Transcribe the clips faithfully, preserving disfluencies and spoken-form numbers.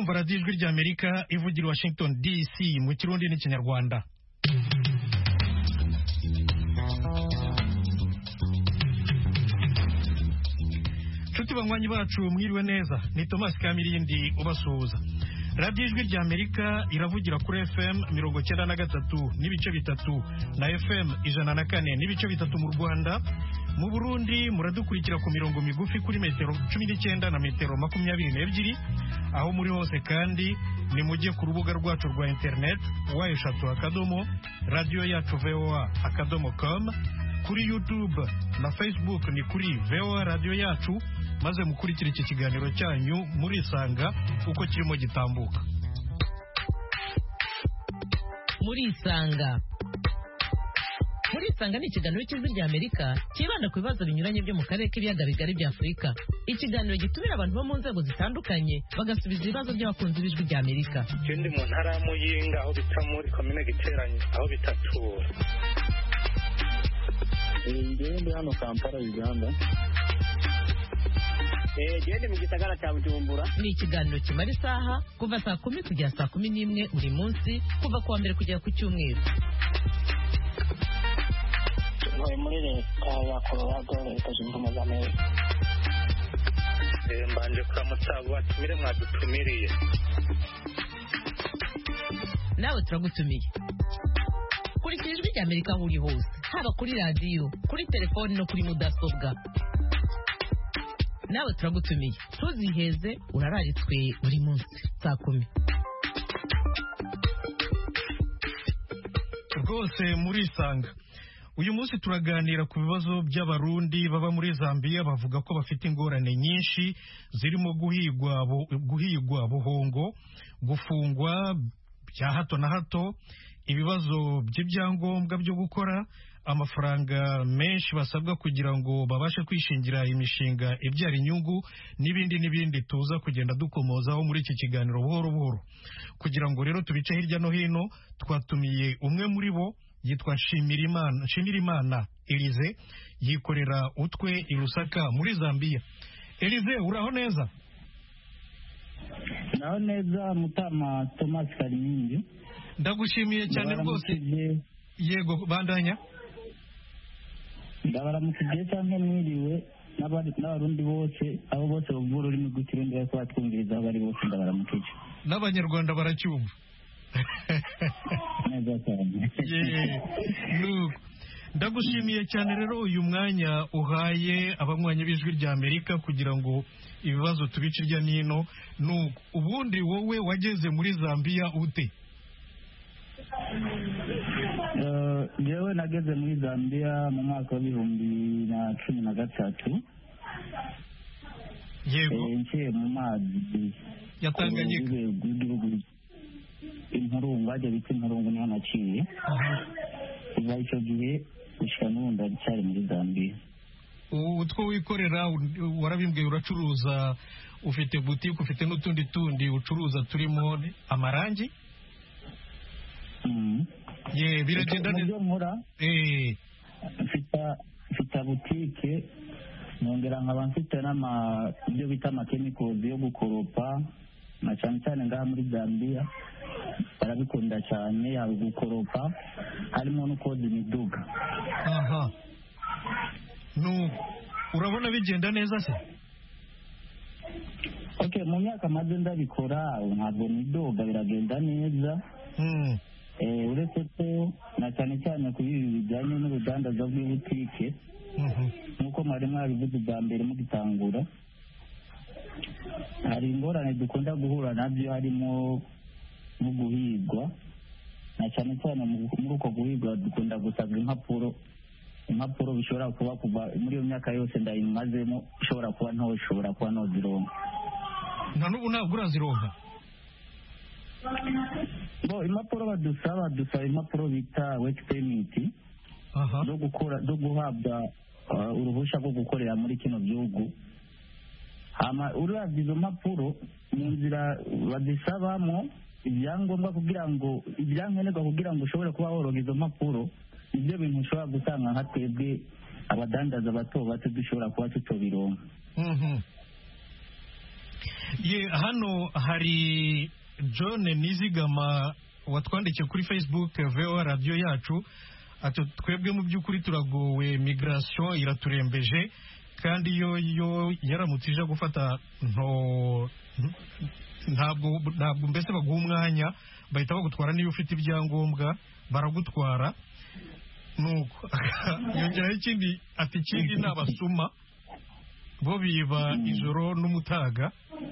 murumva radiyo ijwi ry'Amerika ivugira Washington D C mu kirundi n'ikinyarwanda. Nshuti banywanyi bacu mwiriwe neza, ni Thomas Kamirindi ubasuhuza. Radiyo ijwi ry'Amerika iravugira kuri F M mirongo cyenda na gatatu n'ibice bitatu na F M ijana na kane n'ibice bitatu mu Rwanda. Mu Burundi muradukurikira ku mirongo migufi kuri metero cumi n'icyenda na metero makumyabiri n'ebyiri. Aho muri hose kandi ni mujye ku rubuga rwacu rwa internet wa eshatu akadomo radio yacu V O A akadomo com. Kuri YouTube na Facebook ni kuri V O A radio yacu, maze mukurikira iki kiganiro cyanyu murisanga uko kirimo gitambuka. Murisanga Murisanga ni ikiganiro cy'ijwi ry'Amerika kibanda ku bibazo binyuranye byo mu karere k'ibiyaga bigari bya Afurika. Ikiganiro gitumira abantu bo mu nzego zitandukanye bagasubiza ibibazo by'abakunzi b'ijwi ry'Amerika. Ikindi mu ntara ya Muyinga aho bita muri komine Giteranye aho bitatura. Ngende hano Kampala Uganda. Eh gende mu gisagara cya Bujumbura. Ni ikiganiro kimara isaha kuva saa kumi kugera saa kumi n'imwe buri munsi kuva kuwa mbere kugera ku cyumweru. Muri muri leta ya Colorado leta zunze ubumwe za Amerika. Eh mbanje kuramutsa batumire mwadutumiriye. Nawe turagutumiye. Kurikira ijwi ry'Amerika aho uri hose, haba kuri radiyo, kuri telefoni no kuri mudasobwa. Nawe turagutumiye, ntuziheze, urararitswe buri munsi saa kumi. Rwose murisanga. Uyu munsi turaganira ku bibazo by'abarundi baba muri Zambia bavuga ko bafite ingorane nyinshi zirimo guhigwa guhigwa buhongo, gufungwa bya hato na hato, ibibazo by'ibyangombwa byo gukora, amafaranga menshi basabwa kugira ngo babashe kwishingira imishinga ibyara inyungu, n'ibindi n'ibindi tuza kugenda dukomozaho muri iki kiganiro buhoro buhoro. Kugira ngo rero tubice hirya no hino, twatumiye umwe muri bo, yitwa Nshimirimana Nshimirimana Elize, yikorera utwe i Lusaka muri Zambia. Elize, uraho neza? Naho neza Mutama Thomas Karimindi. Ndagushimiye cyane rwose. Yego bandanya. Ndabaramukije cyane mwiriwe n'abarundi bose abo bose bavura ururimi rw'ikirundi ariko batwumviriza bari bose ndabaramukije. N'abanyarwanda baracyumva. Neza cyane. Nuko ndagushimiye cyane rero uyu mwanya uhaye abanywanyi b'ijwi ry'Amerika kugira ngo ibibazo tubice irya nino. Nuko ubundi wowe wageze muri Zambia ute? Jewe nageze muri Zambia mu mwaka w'ibihumbi na cumi na gatatu. Yego. Nciye mu mazi yatanganyika. Impurungu ajya bita impurungu niho naciye. Kuva icyo gihe gushika n'ubu ndacyari muri Zambia. Utwo wikorera warabimbwiye uracuruza, ufite boutique, ufite n'utundi tundi ucuruza turimo amarangi. Mm. Ye biragenda neza. Eh mfita mfita boutique, nongera nkaba mfite n'ama ibyo bita ama chemicals yo gukoropa, na cyane cyane ngaha muri Zambia barabikunda cyane yaba gukoropa, harimo no koza imiduga. Aha. No, urabona bigenda neza se? Okay, mu myaka maze ndabikora ntabwo nidoga, biragenda neza. Mm. Eh uretse ko na cyane cyane ku ibi bijyanye n'ubudandaza bw'ibutike. Mhm. Nkuko mwari mwabivuze bwa mbere mu gitangura, hari ingorane dukunda guhura nabyo, harimo no guhigwa, na cyane cyane muri uko guhigwa dukunda gusabwa impapuro impapuro bishobora kuba kuva muri iyo myaka yose ndayimazemo, ishobora kuba nto ishobora kuba no zironka. Nta n'ubu ntabwo urazironka? Bo impapuro badusaba dusaba impapuro bita work permit. Aha. zo gukora zo guhabwa uh, uruhushya rwo gukorera muri kino gihugu. Hama uravye izo mpapuro mu nzira badisabamo ibyangombwa kugira ngo ibyankenerwa kugira ngo ushobore kuba woroga izo mpapuro, ibyo bintu ushobora gusanga nka twebwe abadandaza bato bato dushobora kuba tutobironka. Mhm. ye hano hari John Nizigama watwandikiye kuri Facebook V O A radio yacu ati twebwe mu by'ukuri turagowe, migration iraturembeje kandi yo yo yaramutse ije gufata nto ntabwo ntabwo mbese baguha umwanya bahita bagutwara niba ufite ibyangombwa baragutwara nuko yongeraho ikindi ati ikindi ni abasuma bo biba ijoro n'umutaga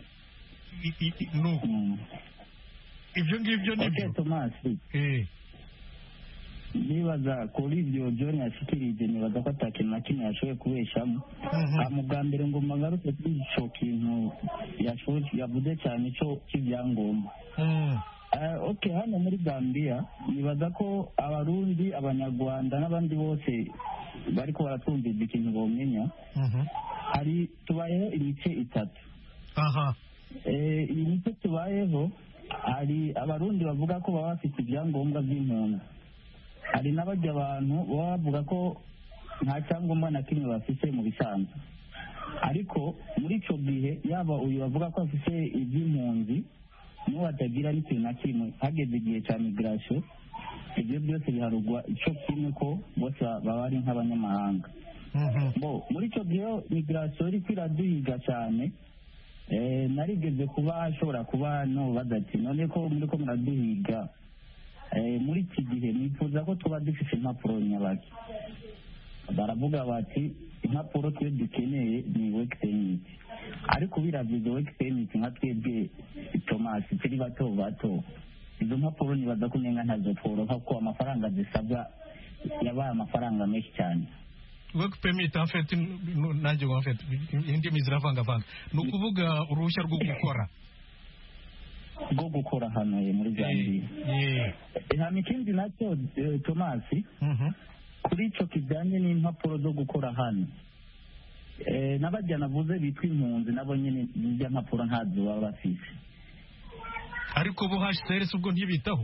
nuko ibyo ngibyo ni byo Tomasi eh nibaza kuri ibyo John yashikirije nibaza ko atakintu na kimwe yashoboye kubeshamo mu bwa mbere ngo magaruke kuri ico kintu yashoboye yavuze cyane cyo cy'ibyangombwa. Uh, okay hano muri Gambia nibaza ko abarundi abanyarwanda n'abandi bose bariko baratwumvira ikintu bomenya hari tubayeho imice itatu. aha eh iyi mice tubayeho hari abarundi bavuga ko baba bafite ibyangombwa by'impunzi, hari n'abajya abantu baba bavuga ko nta cyangombwa na kimwe bafite mu bisanzwe, ariko muri icyo gihe yaba uyu bavuga ko afite iby'impunzi n'uwo atagira n'ikintu na kimwe hageze igihe cya migration, ibyo byose biharugwa icyo kimwe ko bose baba ari nk'abanyamahanga. bo muri icyo gihe migration iri kwiraduhiga cyane, eh narigeze kuba ashobora kuba no badati none ko muri ko muraduhiga eh muri iki gihe nifuza ko tuba dufite impapuro nyabaki. Baravuga bati impapuro twe dukeneye ni work permit, ariko biravye work permit nka twebwe Thomas turi bato bato izo mpapuro nibaza kunenga ntazo tworoha ko amafaranga zisabwa yabaye amafaranga menshi cyane. Work permit en fait nanjye en fait indimi ziravanga vanga ni ukuvuga uruhushya rwo gukora rwo gukora hano muri Zambia. eh nta mikindi nacyo Thomas kuri icyo kijyanye n'impapuro zo gukora hano, eh n'abajya navuze bitwa impunzi nabo nyine zijya mpapuro ntazo baba bafite, ariko bo H C R ubwo ntibitaho.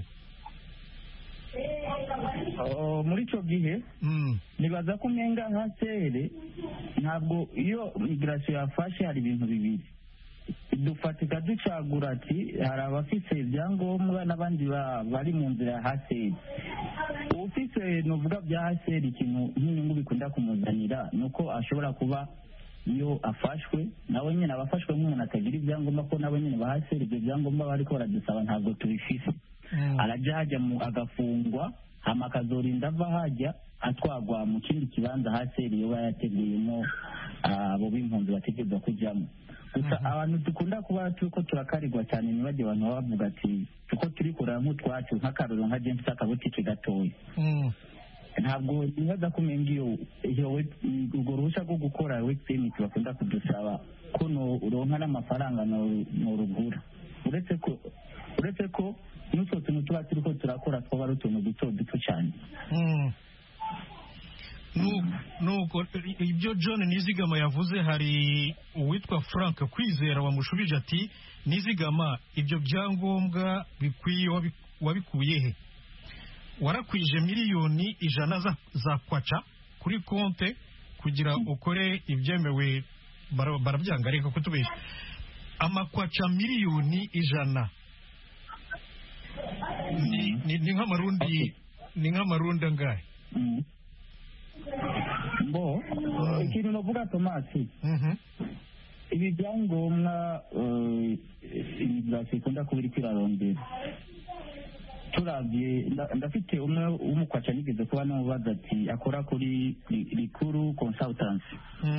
Oh, muri icyo gihe nibaza ko umenga nka sere ntabwo iyo migration yafashe hari ibintu bibiri dufatika ducagura ati hari abafite ibyangombwa n'abandi bari mu nzira ya haseri. Ufite nuvuga bya haseri ikintu nk'inyungu bikunda kumuzanira nuko ashobora kuba iyo afashwe nawe nyine abafashwe nk'umuntu atagira ibyangombwa ko nawe nyine ba haseri ibyo byangombwa bariko baradusaba ntabwo tubifise, arajya hajya mu agafungwa hama akazorinda ava hajya atwagwa mu kindi kibanza haseri yoba yateguyemo abo b'impunzi bategerezwa kujyamo. Gusa abantu dukunda kuba turiko turakarirwa cyane nibajye abantu bavuga ati tuko turi kurara nk'utwacu nk'akaruro nka James akabutike gatoya. Ntabwo nibaza kumenga iyo iyo urwo ruhushya rwo gukora work permit bakunda kudusaba ko no uronka n'amafaranga no rugura, uretse ko uretse ko n'utwo tuntu tuba turiko turakora twaba ari utuntu duto duto cyane. nuko ibyo John Nizigama yavuze hari uwitwa Frank Kwizera wamushubije ati Nizigama ibyo byangombwa bikwiye wabikuye he? Warakwije miliyoni ijana za, za kwaca kuri konte kugira ukore ibyemewe barabyanga reka kutubesha amakwaca miliyoni ijana ni ni, ni nk'amarundi ni nk'amarundi angahe? Bo ikintu novuga Tomasi ibi byangombwa imigration ikunda kubiri kirarondera turavye ndafite umwe w'umukwaca nigeze kuba namubaza ati akora kuri Rikuru Consultancy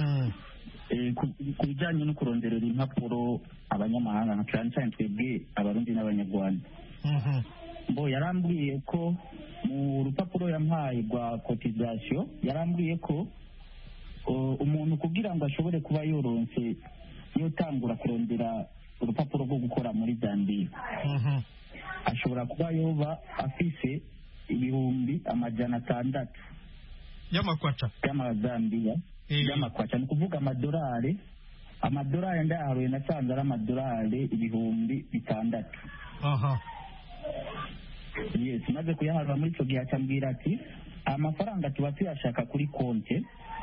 ku bijyanye no kuronderera impapuro abanyamahanga nka cyane cyane twebwe abarundi n'abanyarwanda. Bo yarambwiye ko mu rupapuro yampaye rwa cotisation yarambwiye ko umuntu kugira ngo ashobore kuba yoronse yotangura kurondera urupapuro rwo gukora muri Zambia ashobora kuba yoba afise ibihumbi amajana atandatu y'amakwaca y'amazambiya y'amakwaca ni kuvuga amadolari amadolari ndaharuye nasanze ari amadolari ibihumbi bitandatu. aha yes maze kuyaharura muri icyo gihe acambwira ati amafaranga tuba tuyashaka kuri konte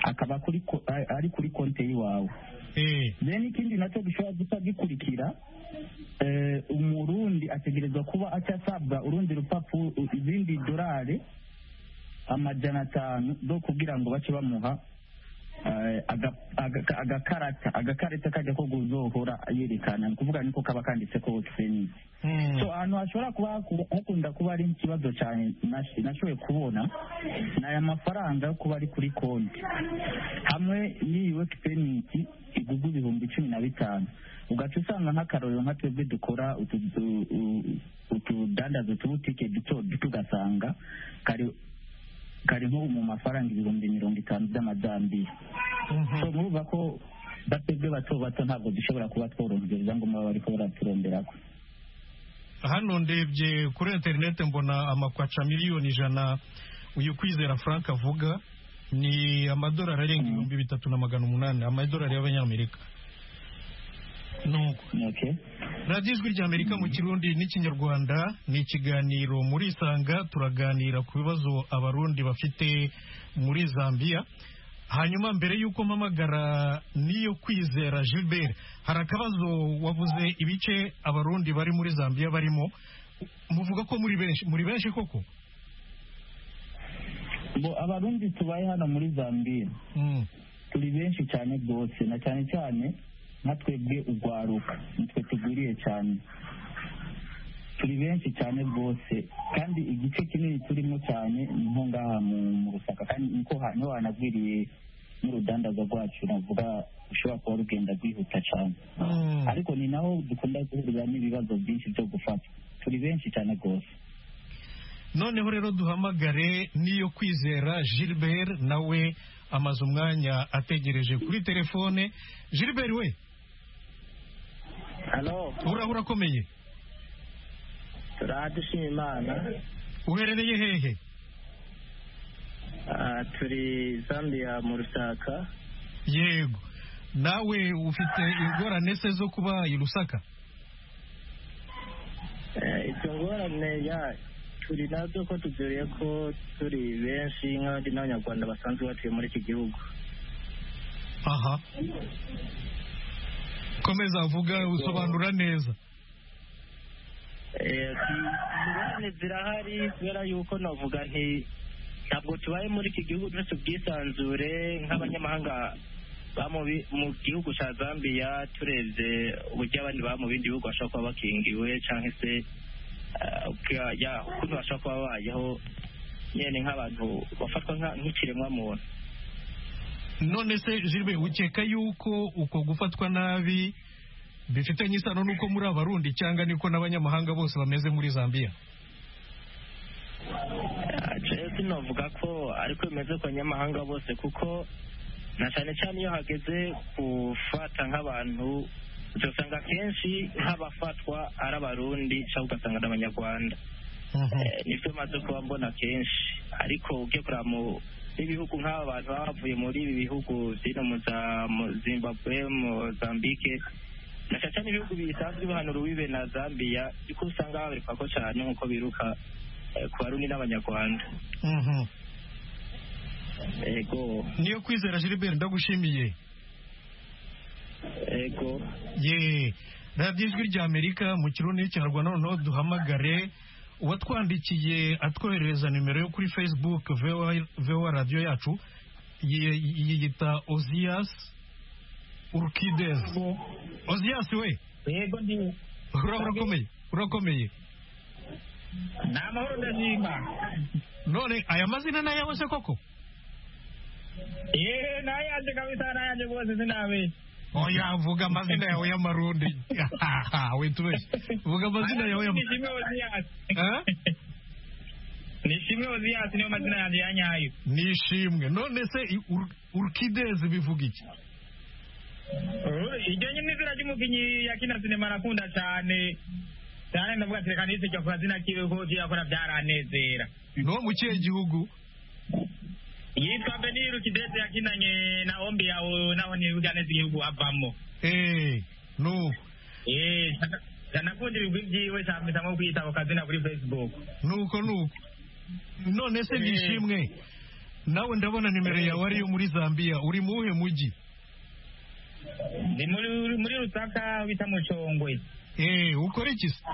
akaba kuri ko- a- ari kuri konti y'iwawe eh then ikindi nacyo gishobora gusa gikurikira eh, umurundi ategerezwa kuba acyasabwa urundi rupapuro izindi dorari amajana atanu zo kugira ngo bace bamuha eh, aga- aga- agakarata agakarita kajya ko guzohora yerekana ni kuvuga niko kaba kanditse ko Oxfam. mm. So ahantu hashobora kuba haku- hakunda kuba ari ikibazo cyane nash- nashoboye kubona ni aya mafaranga yo kuba ari kuri konti hamwe n'iyi work permit igugwa ibihumbi cumi na bitanu ugaca usanga nk'akarorero nka twebwe dukora utu- u- u- utudandazo tubutike duto duto ugasanga kari kari nko mu mafaranga ibihumbi mirongo itanu by'amazambiya Mhm. so murumva ko batebwe bato bato ntabwo dushobora kuba tworohereza ibyangombwa baba bariko baraturomberako hano ndebye kuri interineti mbona amakwaca miliyoni ijana uyu kwizera frank avuga ni amadolari arenga ibihumbi bitatu na magana umunani amadolari y'abanyamerika nuko okay radiyo ijwi ry'amerika mu kirundi n'ikinyarwanda ni ikiganiro muri isanga turaganira ku bibazo abarundi bafite muri zambia hanyuma mbere y'uko mpamagara niyo kwizera Gilbert hari akabazo wavuze ibice abarundi bari muri zambia barimo muvuga ko muri benshi muri benshi koko bo abarundi tubaye hano muri zambia mm. turi benshi cyane rwose na cyane cyane nka twebwe urwaruka nitwe tugwiriye cyane turi benshi cyane rwose kandi igice kinini turimo cyane ni nko ngaha mu mu rusaka kandi niko ha- niho hanagwiriye n'urudandaza rwacu navuga ushobora kuba rugenda rwihuta cyane Mm. ariko ni naho dukunda guhurira n'ibibazo byinshi byo gufata turi benshi cyane rwose noneho rero duhamagare niyo kwizera Gilbert nawe amaze umwanya ategereje kuri telefone Gilbert we halo uraho urakomeye turadushima imana uherereye hehe Ah, turi zambia mu rusaka yego nawe ufite ingorane se zo kuba i Lusaka Eh, izo ngorane ya turi nazo ko tuzuriye ko turi benshi nk'abandi n'abanyarwanda basanzwe batuye muri iki gihugu aha komeza vuga usobanura neza Eh, ingorane zirahari kubera yuko navuga nti ntabwo tubaye muri iki gihugu dufite ubwisanzure nk'abanyamahanga ba mu bi- mu gihugu cya zambia turebye uburyo abandi baba mu bindi bihugu bashobora kuba bakingiwe cyangwa se eh, ubwa- ya, ukuntu bashobora kuba babayeho nyine nk'abantu bafatwa nka- nk'ikiremwamuntu none se Gilbert ukeka yuko uko gufatwa nabi bifitanye isano n'uko muri abarundi cyangwa niko n'abanyamahanga bose bameze muri Zambia jewe sinavuga ko ariko bimeze ku banyamahanga bose kuko na cyane cyane iyo hageze gufata nk'abantu uzasanga kenshi nk'abafatwa ari abarundi cyangwa ugasanga ari abanyarwanda Mhm. Eh, nibyo maze kuba mbona kenshi ariko ugiye kureba mu n'ibihugu nk'aba bantu baba bavuye muri ibi bihugu zino mu za mu Zimbabwe Mozambique na cyane cyane ibihugu bisanzwe bihana urubibe na Zambia ariko usanga babereka ko cyane nk'uko biruka eh, ku barundi n'abanyarwanda Mhm. ego niyo kwizera Gilbert ndagushimiye ego ye radiyo ijwi ry'amerika mu kirundi n'ikinyarwanda noneho duhamagare uwatwandikiye atwoherereza nimero yo kuri facebook voa radiyo yacu yi- yiyita Ozias Urquides Ozias we yego ndi ura- urakomeye urakomeye ni amahoro ndashima none aya mazina ni ayawe se koko yeee nayanjye kabisa nayanjye rwose sinabe oya vuga amazina yawe y'amarundi witubeshye vuga amazina yawe y'amarundi nishimwe oziyasi Eh? nishimwe oziyasi niyo mazina yanjye ya nyayo nishimwe none se Ur- Urquides bivuga iki iryo nyine izina ry'umukinnyi yakina sinema arakunda cyane cyane ndavuga ati reka niseke ku kazina kiwe ko ugiye akora byaranezera no mu kihe gihugu yitwa Beniru Kidete yakinanye na ombi yawe naho ntibuga neza igihugu avamo eh no eh zanakundira ibigwi byiwe cyane nko kwita ku kazina kuri Facebook nuko nuko none se nishimwe nawe ndabona nimero yawe ariyo muri Zambia, uri mu uhe mujyi? ni muri muri Lusaka bita Mucongwe. Eh, ukora iki se?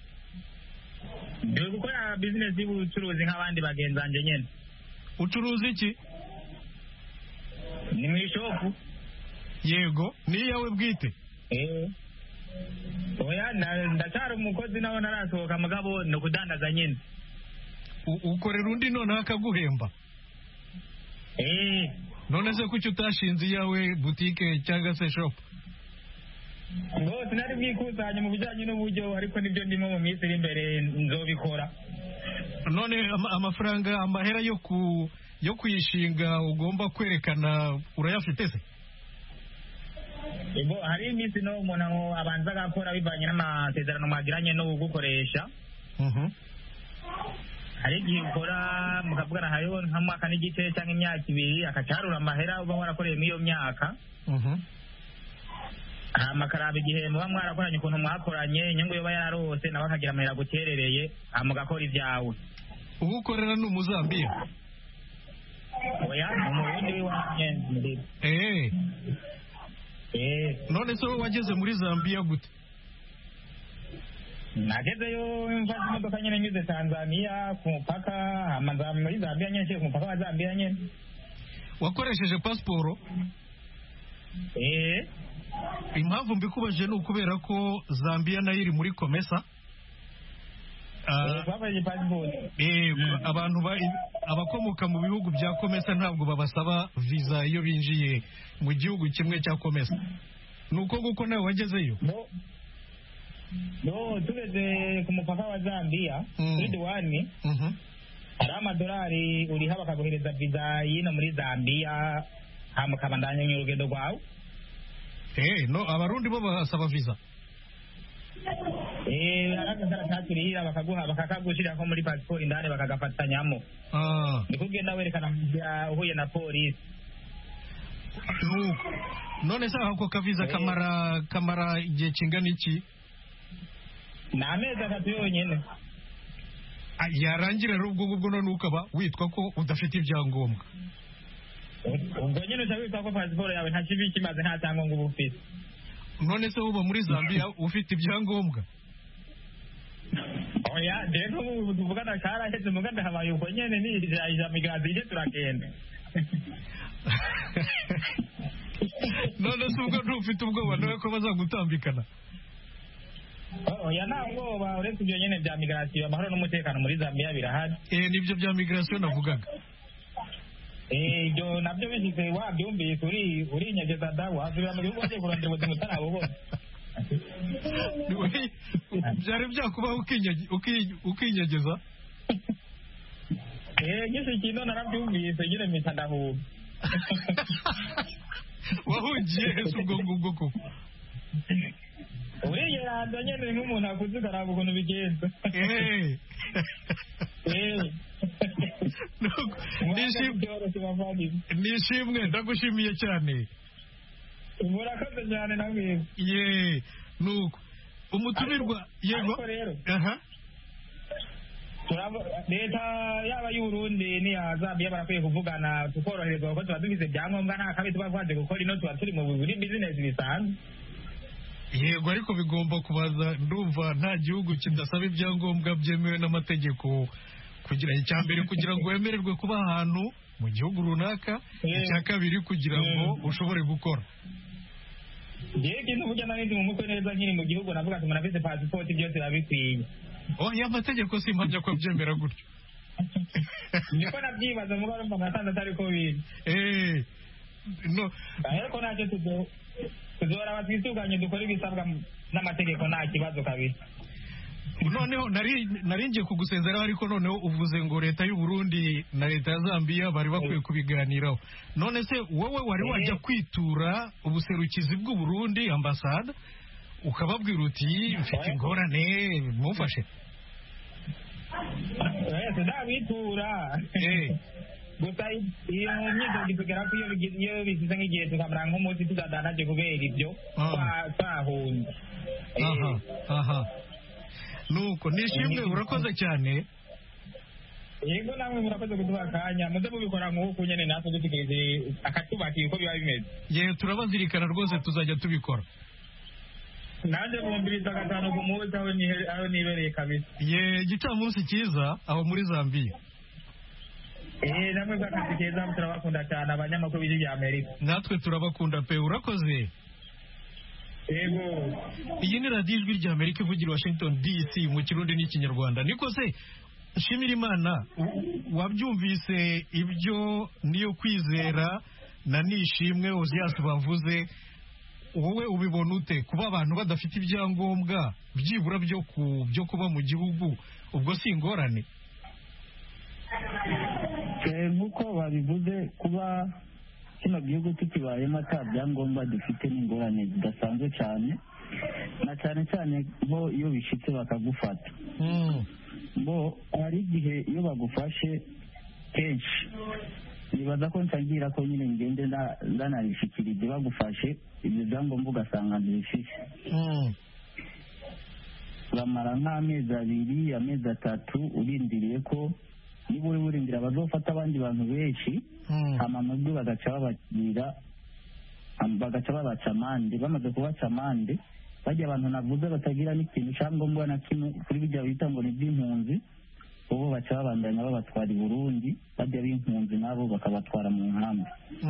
Ndi gukora business y'ubucuruzi nk'abandi bagenzanje nyene. Ucuruza iki? Ni mu ishopu. Yego, ni yawe bwite? Eh. Oya, ndacyari umukozi nawe narasohoka mugabo no kudandaza nyene. Ukorera undi none akaguhemba? Eh. None se kuki utashinze iyawe boutique cyangwa se shop? Ngo sinari bwikusanya mu bijyanye n'uburyo, ariko nibyo ndimo mu minsi iri imbere nzobikora. None ama, amafaranga amahera yo ku yo kuyishinga ugomba kwerekana urayafite se? Ego hari iminsi no umuntu abanza gakora bivanye n'amasezerano mwagiranye no gukoresha. Mhm. Uh hari igihe ukora mukavugana hariho nka mwaka n'igice cyangwa imyaka ibiri akacarura amahera uba warakoreye muri iyo myaka. Mhm. Amakaraba igihe muba mwarakoranye ukuntu mwakoranye inyungu yoba yararose nawe akagira amahera guterereye amugakora ibyawe. Ubu ukorera ni umuzambiya? Oya, umurundi w'iwanye muri. Eh. Eh. None se wageze muri Zambia gute? Nagezeyo mfashe imodoka nyene nyuze Tanzania ku mupaka, amaza muri Zambia nyene ku mupaka wa Zambia nyene. Wakoresheje passport? Eh. Impamvu mbikubaje ni ukubera ko Zambia nayo iri muri Comesa. Eh, babaje passport. Eh, abantu ba abakomoka mu bihugu bya Comesa ntabwo babasaba visa iyo binjiye mu gihugu kimwe cya Comesa. Nuko guko nawe wagezeyo? No. No, tugeze ku mupaka wa Zambia, kuri diwani. Mhm. Hari amadolari uriha bakaguhereza visa yino muri Zambia, hama kabandanya urugendo rwawe. Eh, no, abarundi bo basaba visa. Eh, arakazara taturihira bakaguha bakakagushira ko muri passport indane bakagafatanyamo. Ah. Nikugenda werekana mujya uhuye na police. No. None se ako kaviza kamara kamara igihe kingana iki? Na amezi atatu yonyene. Yarangira rero ubwo ubwo none ukaba witwa ko udafite ibyangombwa. Ubwo nyene cyabitwa ko passport yawe nta kibi kimaze nta cyangombwa uba ufite. None se uba muri Zambia ufite ibyangombwa? Oya, deko ubu tuvugana kara hetse muganda habaye uko nyene ni ija migazi ije turakende. None se ubwo ntufite ubwoba nawe ko bazagutambikana? Oya, nta ubwoba uretse ibyo nyene bya migration, amahoro n'umutekano muri Zambia birahari. Eh, nibyo bya migration navugaga. Eh, ibyo nabyo bishyize wabyumvise uri uri nyageza da wasubira mu gihugu wagiye kurondera ubuzima utarabubona. Byari byakubaho ukinyegeza? Eh, nyise ikintu narabyumvise nyine mpita ndahuba. Wahugiye ese ubwo ngubwo koko? Uriyeranda nyene nk'umuntu akuze ukaraba ukuntu bigenza. Eh. Eh. Nishimwe ndagushimiye cyane. Murakoze cyane namwe. Ye, nuko umutumirwa yego. Aha. Leta yaba y'Uburundi ni ya Zambia barakwiye kuvugana tukoroherezwa kuko tuba dufise byangombwa nta kabi tuba twaje gukora ino tuba turi mu buri business bisanzwe. Yego, ariko bigomba kubaza, ndumva nta gihugu kidasaba ibyangombwa byemewe n'amategeko kugira icyambere kugira ngo wemererwe kuba ahantu mu gihugu runaka, icya kabiri kugira ngo ushobore gukora. Yewe kintu burya nari mu mutwe neza nkiri mu gihugu navuga ati umuntu afite passport byose babikwiye. Oh, ya mategeko si impamya ko byemera gutyo. Niko nabyibaza mu baro mbatanze atari ko biri. Eh. No. Ariko nacyo tuzo tuzora batwisuganye dukora ibisabwa n'amategeko nta kibazo kabisa. Noneho nari naringiye kugusezeraho, ariko noneho uvuze ngo leta y'u Burundi na leta ya Zambia bari bakwiye kubiganiraho. None se wowe wari wajya kwitura ubuserukizi bw'u Burundi ambasade ukababwira uti mfite ingorane mumfashe? Eh, tudabitura. Eh. Gusa iyo myizo gitugera ko iyo bisize nk'igihe tukamara nk'umunsi tudadanaje kubera ibyo twahunze. Aha, aha. Nuko nishimwe urakoze cyane. yego namwe murakoze kuduha akanya muze mubikora nk'uko nyene natwe dutegereje akatubatiye uko biba bimeze. Ye turabazirikana rwose tuzajya tubikora. Nanjye bumviriza gatanu ku munsi aho nibereye kabisa. Ye gicamunsi cyiza aho muri Zambia. Eh namwe bw'akazi keza turabakunda cyane abanyamakuru b'ijwi rya Amerika. Natwe turabakunda pe urakoze. Yego. Iyi ni radiyo ijwi rya Amerika ivugira Washington D C mu Kirundi n'Ikinyarwanda. Niko se Nshimira Imana wabyumvise ibyo niyo kwizera na nishimwe Ozias bavuze, wowe ubibona ute kuba abantu badafite ibyangombwa byibura byo ku byo kuba mu gihugu ubwo si ingorane? Nk'uko babivuze kuba kino gihugu tukibayemo ata byangombwa dufite n'ingorane zidasanzwe cyane, na cyane cyane bo iyo bishitse bakagufata. Bo hari igihe iyo bagufashe kenshi nibaza ko ntangira ko nyine ngende ndanarishikirije bagufashe ibyo byangombwa ugasanga ntibifite. Bamara nk'amezi abiri amezi atatu urindiriye ko niba uri burindira bazofata abandi bantu benshi hama mubwo bagaca babakira bagaca babaca amande. Bamaze kubaca amande bajya abantu navuze batagira n'ikintu cyangombwa na kimwe kuri bijya bita ngo ni by'impunzi, ubu baca babandanya babatwara i Burundi, bajya b'impunzi nabo bakabatwara mu nkambi.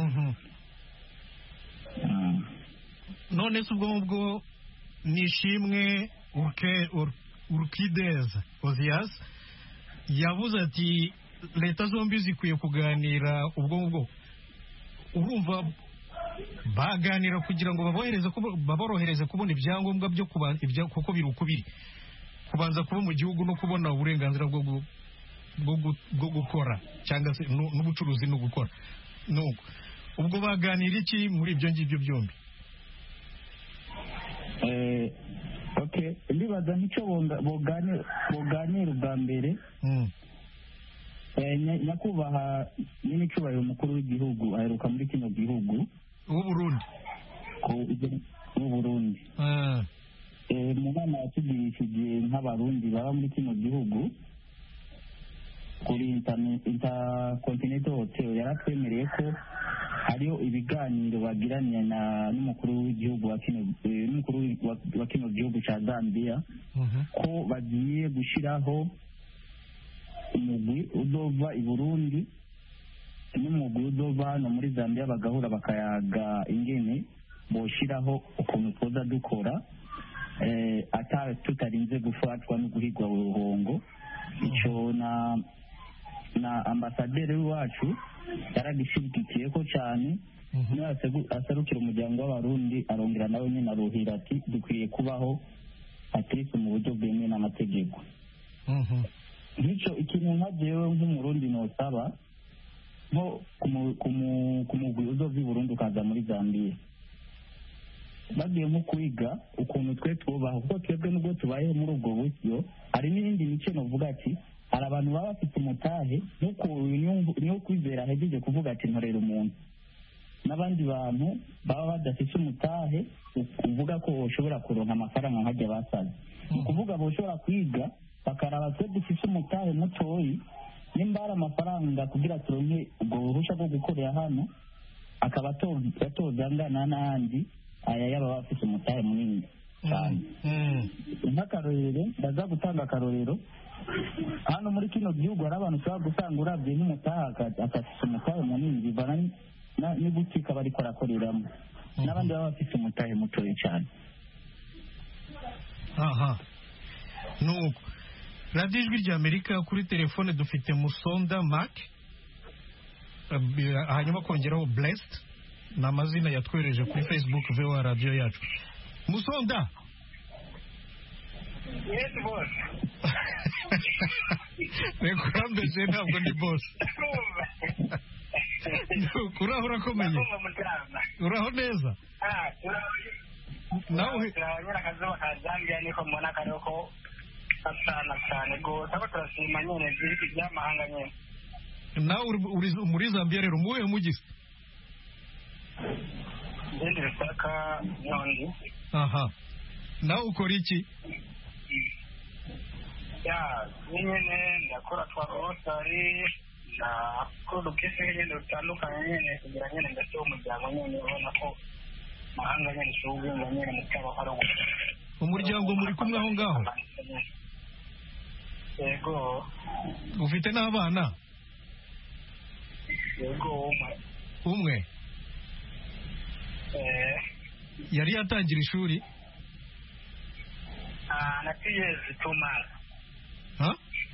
None se ubwo ngubwo nishimwe Urukideza Ozias yavuze ati leta zombi zikwiye kuganira. Ubwo ngubwo urumva baganira kugira ngo babohereze baborohereze kubona ibyangombwa byo kuba ibya kuko biri ukubiri kubanza kuba mu gihugu no kubona uburenganzira bwo bwo gukora cyangwa se n'ubucuruzi no gukora. Nuko ubwo baganira iki muri ibyo ngibyo byombi? Eh okay, ndibaza nk'icyo boganira boganira ubwa mbere. Eh nyakubaha nyine cyubahiro umukuru w'igihugu aheruka muri kino gihugu u Burundi u Burundi ah eh mu nama yatugirishije nk'abarundi baba muri kino gihugu kuri Intercontinental Hotel yaratwemereye ko hariyo ibiganiro bagiranye na n'umukuru w'igihugu wa kino n'umukuru wa kino gihugu cya Zambia ko bagiye gushiraho umugwi udova i Burundi n'umugwi udova hano muri Zambia bagahura bakayaga ingene boshiraho ukuntu twoza dukora eh ata tutarinze gufatwa no guhigwa uruhongo. Ico na na ambasaderi wacu yaragishyigikiye ko cyane asarukira umuryango w'abarundi arongera nawe nyine aruhira ati dukwiye kubaho atirisi mu buryo bwemewe n'amategeko. Bityo ikintu nka jewe nk'umurundi nosaba nko ku mugwi uzova i Burundi ukaza muri Zambia bagiye nko kwiga ukuntu twe twubaha kuko twebwe nubwo tubayeho muri ubwo buryo hari n'ibindi mice novuga ati hari abantu baba bafite umutahe niyo kwizera ahejeje kuvuga ati nkorera umuntu, n'abandi bantu baba badafite umutahe uvuga ko ushobora kuronka amafaranga nkajya basaze. Ni ukuvuga boshobora kwiga bakaraba twe dufite umutahe mutoyi nimba hari amafaranga kugira turonke ubwo buhusha bwo gukorera hano akaba atoza angana n'andi aya yaba bafite umutahe munini cyane. Nk'akarorero ndaza gutanga akarorero hano muri kino gihugu hari abantu ushobora gusanga urabye n'umutahe akafite umutahe munini bivana n'ibutike bariko arakoreramo, n'abandi baba bafite umutahe mutoya cyane. aha nuko radiyo ijwi rya Amerika kuri telefone dufite Musonda Mark, hanyuma kongeraho Blessed ni amazina yatwereje kuri Facebook V O A radiyo yacu. Musonda yes boss rekurambeje ntabwo ndi boss uraho urakomeye uraho neza nawe akazuba ka Zambia niko mbona kariko asana cyane gose abo turashima nyene ziri by'amahanga nyene. nawe uri muri Zambia rero muwe mugise ndi Rusaka Nyondi. aha nawe ukora iki? ya nyine ndakora twa rosari ndakora udukese nyine dutandukanye nyine kugira nyine ndashyira umuryango nyine ubona ko mahanga nyine ishobora nyine mu cyabakora umuryango muri kumwe aho ngaho? Yego. Ufite n'abana? Yego umwe. Umwe? Eh. Yari yatangira ishuri? Ah, na two years two months. Huh?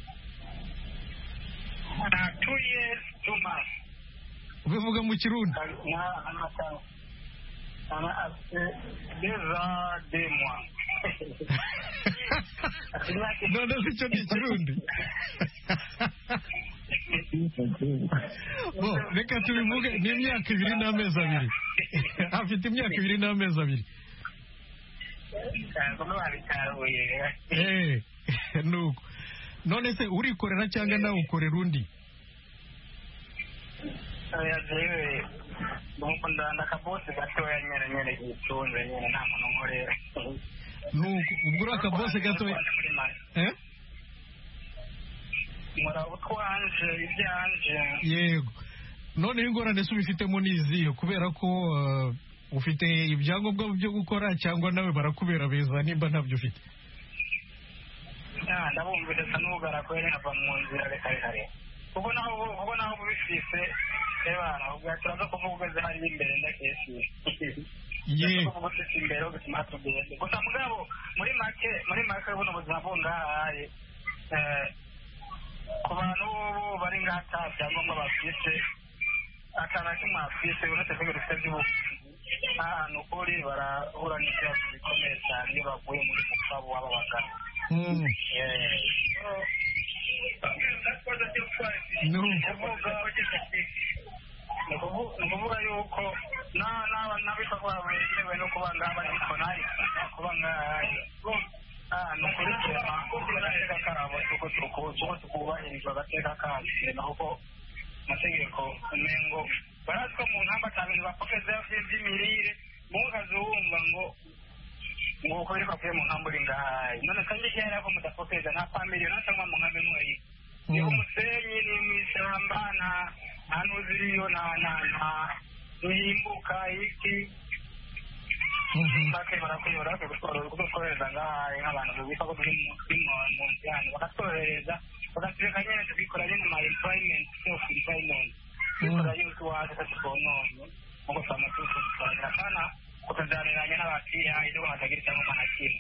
Ah, two years two months. Ubivuga mu Kirundi? Na amata. Ana ase déjà deux mois. None si cyo ni Kirundi? Bo, reka tubivuge ni imyaka ibiri n'amezi abiri. Afite imyaka ibiri n'amezi abiri. Eh, nuko. None se urikorera cyangwa nawe ukorera undi? Oya jewe nuko ndakabose gatoya nyene nyene gitunze nyene nta muntu nkorera. Nuko ubwo urakabose gatoya. Eh? Mura utwanje ibyanje. Yego. None ingorane se ubifitemo niziyo kubera ko uh, ufite ibyangombwa byo gukora cyangwa nawe barakubera beza nimba ntabyo ufite? Ah, ndabumvise sanugara ko yari ava mu nzira reka reka. Kuko naho kuko naho bifise ebana ubwo turaza kuvuga ze hari imbere ndakesi. Ye. Kuko bufite imbere ubuzima tugende. Gusa mugabo muri make muri make buno buzima bungahaye eh ku bantu bari ngata cyangwa bafise akana kimwe afise uretse ko bifite by'ubu ahantu kuri barahura n'ikibazo bikomeye cyane iyo bavuye muri mukabo waba bagana. Mm. Eh. No. Nukuvuga yuko na na nabika kwa wewe no kuba ngaba niko nayi kuba ngayi. Ah, nukuri cyane kugira karabo tuko tuko tuko tukubahirizwa gateka kandi naho mategeko umengo baratwa mu ntamba cyane bapokeza by'imirire mukazi wumva ngo ngo ko iri kwavuye mu ntamburi ngahaye none kandi cyera ko mudapokeza nta family na cyangwa mu nkambe muri ni umusenyi ni misamba na hano ziriyo na na na nimbuka iki bake barakuyora ko gukoreza ngahaye nk'abantu bita ko turi mu cyane bakatwohereza bakatweka nyine tubikora nyine mu employment self employment bikora yuko waje katukononye ngo sama tuko twara kana kutazaniranya n'abakiriya iyo batagira cyangwa manakiri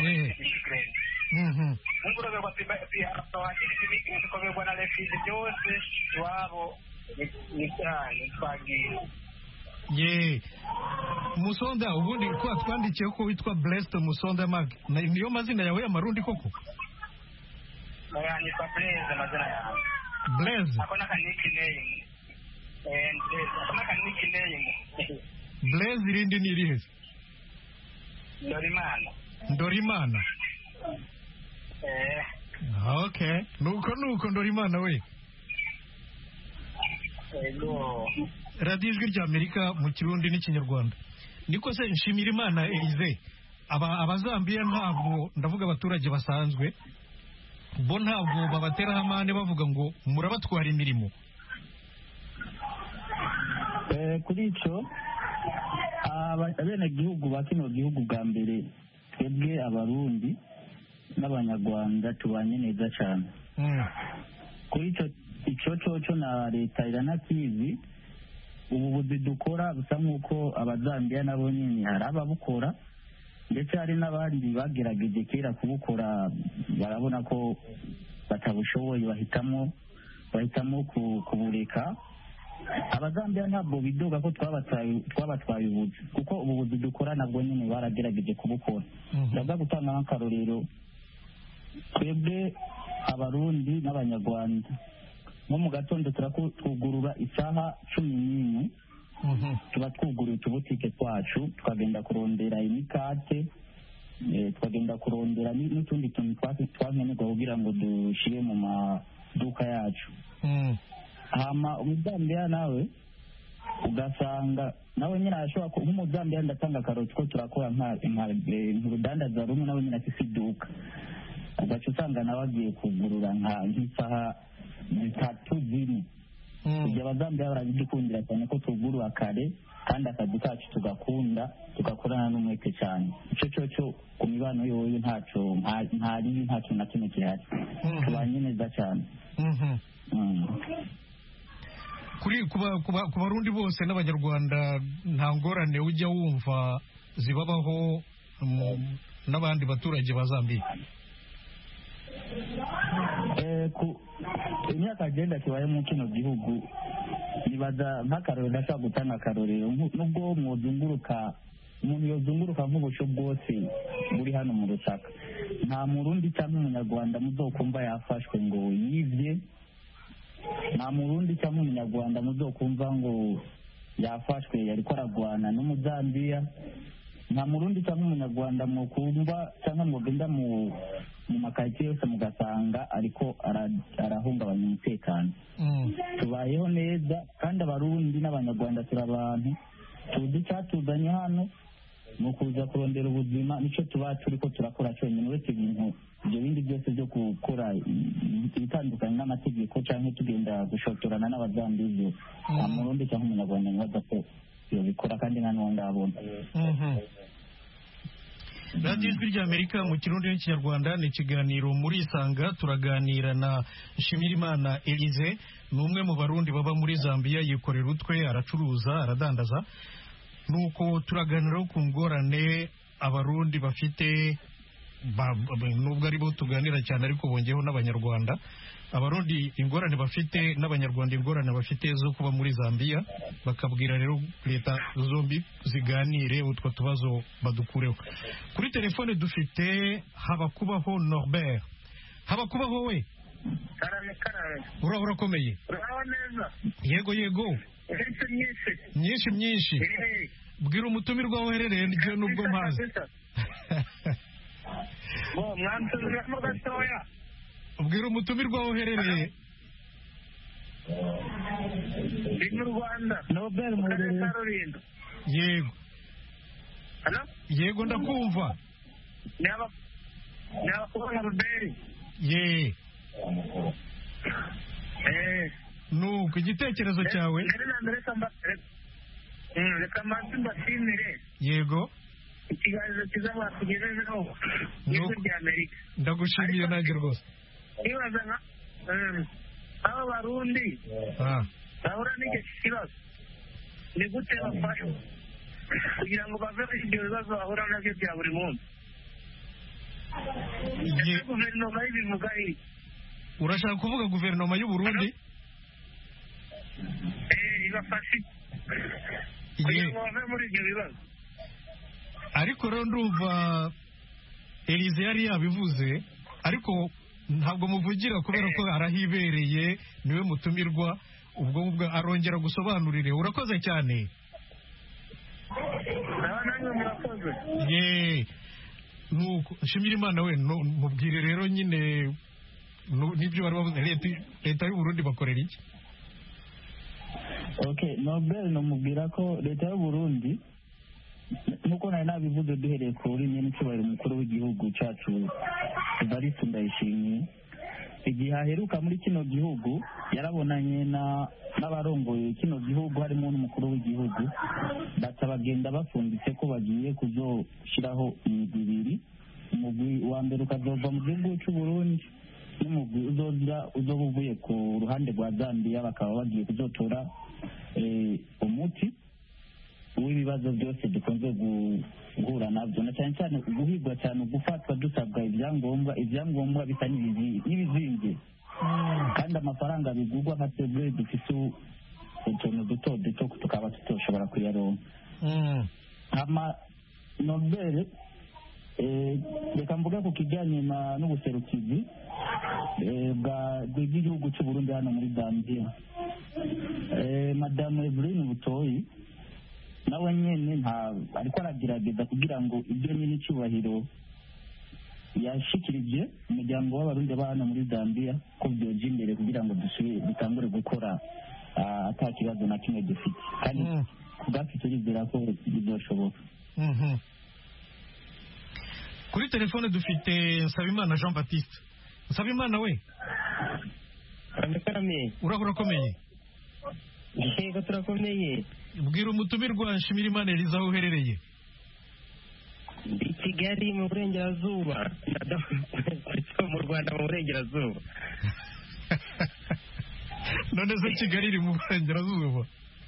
mhm nguro byo kwatiba pia abahiri kimiki tukoberwa na refuse byose wabo ni cyane twagiye. Ye. Musonda ubundi ko atwandikiye ko witwa Blessed Musonda Mag. Niyo mazina yawe y'amarundi koko? Oya ni Blaze mazina yawe. Blaze. Akona ka nickname. Eh, Blaze. Akona ka nickname. Blaze irindi ni irihe? Ndorimana. Ndorimana. Eh. Okay. Nuko nuko Ndorimana we. Ego. Radio Ijwi ry'Amerika mu Kirundi n'Ikinyarwanda. Niko se nshimira Imana Elize. Aba abazambiya ntabwo ndavuga abaturage basanzwe. Bo ntabwo babatera hamane bavuga ngo murabatwara imirimo. Eh kuri ico abene gihugu bakino gihugu bwa mbere twebwe abarundi n'abanyarwanda tubanye neza cyane. Mm. Kuri ico ico cyo na leta iranakizi ubu buzi dukora busa nk'uko abazambiya nabo nyine hari ababukora ndetse hari n'abandi bagerageje kera kubukora barabona ko batabushoboye bahitamo bahitamo kubureka. Abazambiya ntabwo bidoga ko twabatwaye twabatwaye ubuzi kuko ubu buzi dukora nabwo nyine baragerageje kubukora. Ndaza gutanga nk'akarorero twebwe abarundi n'abanyarwanda nko mu gatondo turakugurura isaha cumi n'imwe tuba twuguruye utubutike twacu tukagenda kurondera imikate tukagenda kurondera n'utundi tuntu twankenerwa kugira ngo dushyire mu maduka yacu. Hama umuzambiya nawe ugasanga nawe nyine arashobora ko nk'umuzambiya ndatanga akaroti ko turakora nk'urudandaza rumwe nawe nyine afite iduka agaca usanga nawe agiye kugurura nk'isaha zitatu zine ibyo abazambiya barabidukundira cyane ko tugurura kare kandi akazi kacu tugakunda tugakorana n'umwete cyane icyo cyo cyo ku mibano yoyo ntacyo ntari ntacyo na kimwe gihari tubanye neza cyane kuri ku barundi bose n'abanyarwanda nta ngorane ujya wumva zibabaho n'abandi baturage ba Zambia? imyaka agenda kibaye mu kino gihugu nibaza nk'akarorero ndashaka gutanga akarorero nubwo mwuzunguruka umuntu yozunguruka nk'ubusho bwose buri hano mu Rusaka nta murundi cyangwa umunyarwanda muzokumva yafashwe ngo yivye, nta murundi cyangwa umunyarwanda muzokumva ngo yafashwe yariko aragwana n'umuzambiya, nta murundi cyangwa umunyarwanda mukumva cyangwa mugenda mu mu makaritsiye yose mugasanga ariko arahungabanya umutekano. Tubayeho neza kandi abarundi n'abanyarwanda turi abantu tuzi icyatuzanye hano ni ukuza kurondera ubuzima, nicyo tuba turi ko turakora cyonyine uretse ibintu ibyo bindi byose byo gukora ibitandukanye n'amategeko cyangwa tugenda gushotorana n'abazambizi. Nta murundi cyangwa umunyarwanda mwaza ko yobikora kandi nta n'uwo ndabona. radiyo ijwi ry'Amerika mu kirundi n'ikinyarwanda ni ikiganiro muri Isanga. Turaganira na Nshimirimana Elise, ni umwe mu barundi baba muri Zambia, yikorera utwe, aracuruza, aradandaza. Nuko turaganiraho ku ngorane abarundi bafite, nubwo ari bo tuganira cyane ariko bongeyeho n'abanyarwanda. Abarundi ingorane bafite n'abanyarwanda ingorane bafite zo kuba muri Zambia, bakabwira rero leta zombi ziganire utwo tubazo badukureho. Kuri telefone dufite Habakubaho Norbert. Habakubaho we, karame karame, ura urakomeye? uraho neza? Yego yego, nyinshi nyinshi nyinshi myinshi. Bwira umutumirwa woherereye nibyo nubwo mpazi. bo mwansubiramo gatoya. Ubwira umutumirwa woherereye. ndi mu Rwanda, Nobel Karere ka Rulindo. Yego Halo? yego ndakumva. ni aba ni Habakubaho Norbert. Ye eh nuko igitekerezo cyawe. Nari na mbere kamba Mm, reka manzi mbashimire. Yego, ikiganiro cyiza mwatugejejeho n'ijwi ry'Amerika. ndagushimiye nanjye rwose. Nibaza nka aba barundi bahura n'icyo kibazo ni gute bafashwa kugira ngo bave muri ibyo bibazo bahura nabyo bya buri munsi. Guverinoma y'ibivuga iki? Urashaka kuvuga guverinoma y'u Burundi? Eh, ibafashe kugira ngo bave muri ibyo bibazo. Ariko rero ndumva Elise yari yabivuze, ariko ntabwo muvugira kubera ko arahibereye, niwe mutumirwa, ubwo ubwo arongera gusobanurire. Urakoze cyane. Namwe murakoze. Ye nuko Nshimirimana we mubwire rero nyine nibyo bari bavuze, leta y'u Burundi bakorera iki? Okay, Nobel nomubwira ko leta y'u Burundi nuko nari nabivuze duhereye kuri nyine cyubahiro umukuru w'igihugu cyacu Evariste Ndayishimiye, igihe aheruka muri kino gihugu yarabonanye na n'abarongoye kino gihugu harimo n'umukuru w'igihugu, batabagenda bafunditse ko bagiye kuzoshiraho imigwi ibiri, umugwi wa mbere ukazova mu gihugu cy'u Burundi n'umugwi uzozira uzoba uvuye ku ruhande rwa Zambia, bakaba bagiye kuzotora umuti w'ibibazo byose dukunze guhura nabyo, na cyane cyane guhigwa cyane gufatwa dusabwa ibyangombwa ibyangombwa bisa n'ibizinge kandi amafaranga bigurwa nka twebwe dufite utuntu duto duto tukaba tutoshobora kuyaronka. Hama Nobel reka mvuga ku kijyanye n'ubuserukizi bw'igihugu cy'u Burundi hano muri Zambia. Madamu Evelyn Butoyi nawe nyine nta ariko aragerageza kugira ngo ibyo nyine icyubahiro yashikirije umuryango w'abarundi ba hano muri Zambia ko byoje imbere kugira ngo dusubire dutangure gukora ata kibazo na kimwe dufite, kandi kubwacu turizera ko bizoshoboka. kuri telefone dufite Nsabimana Jean Baptiste. Nsabimana we urahura komeye? Yego turakomeye. Bwira umutumirwa Nshimirimana Eliza aho uherereye. Ndi Kigali mu burengerazuba, mu Rwanda mu burengerazuba. None se Kigali iri mu burengerazuba?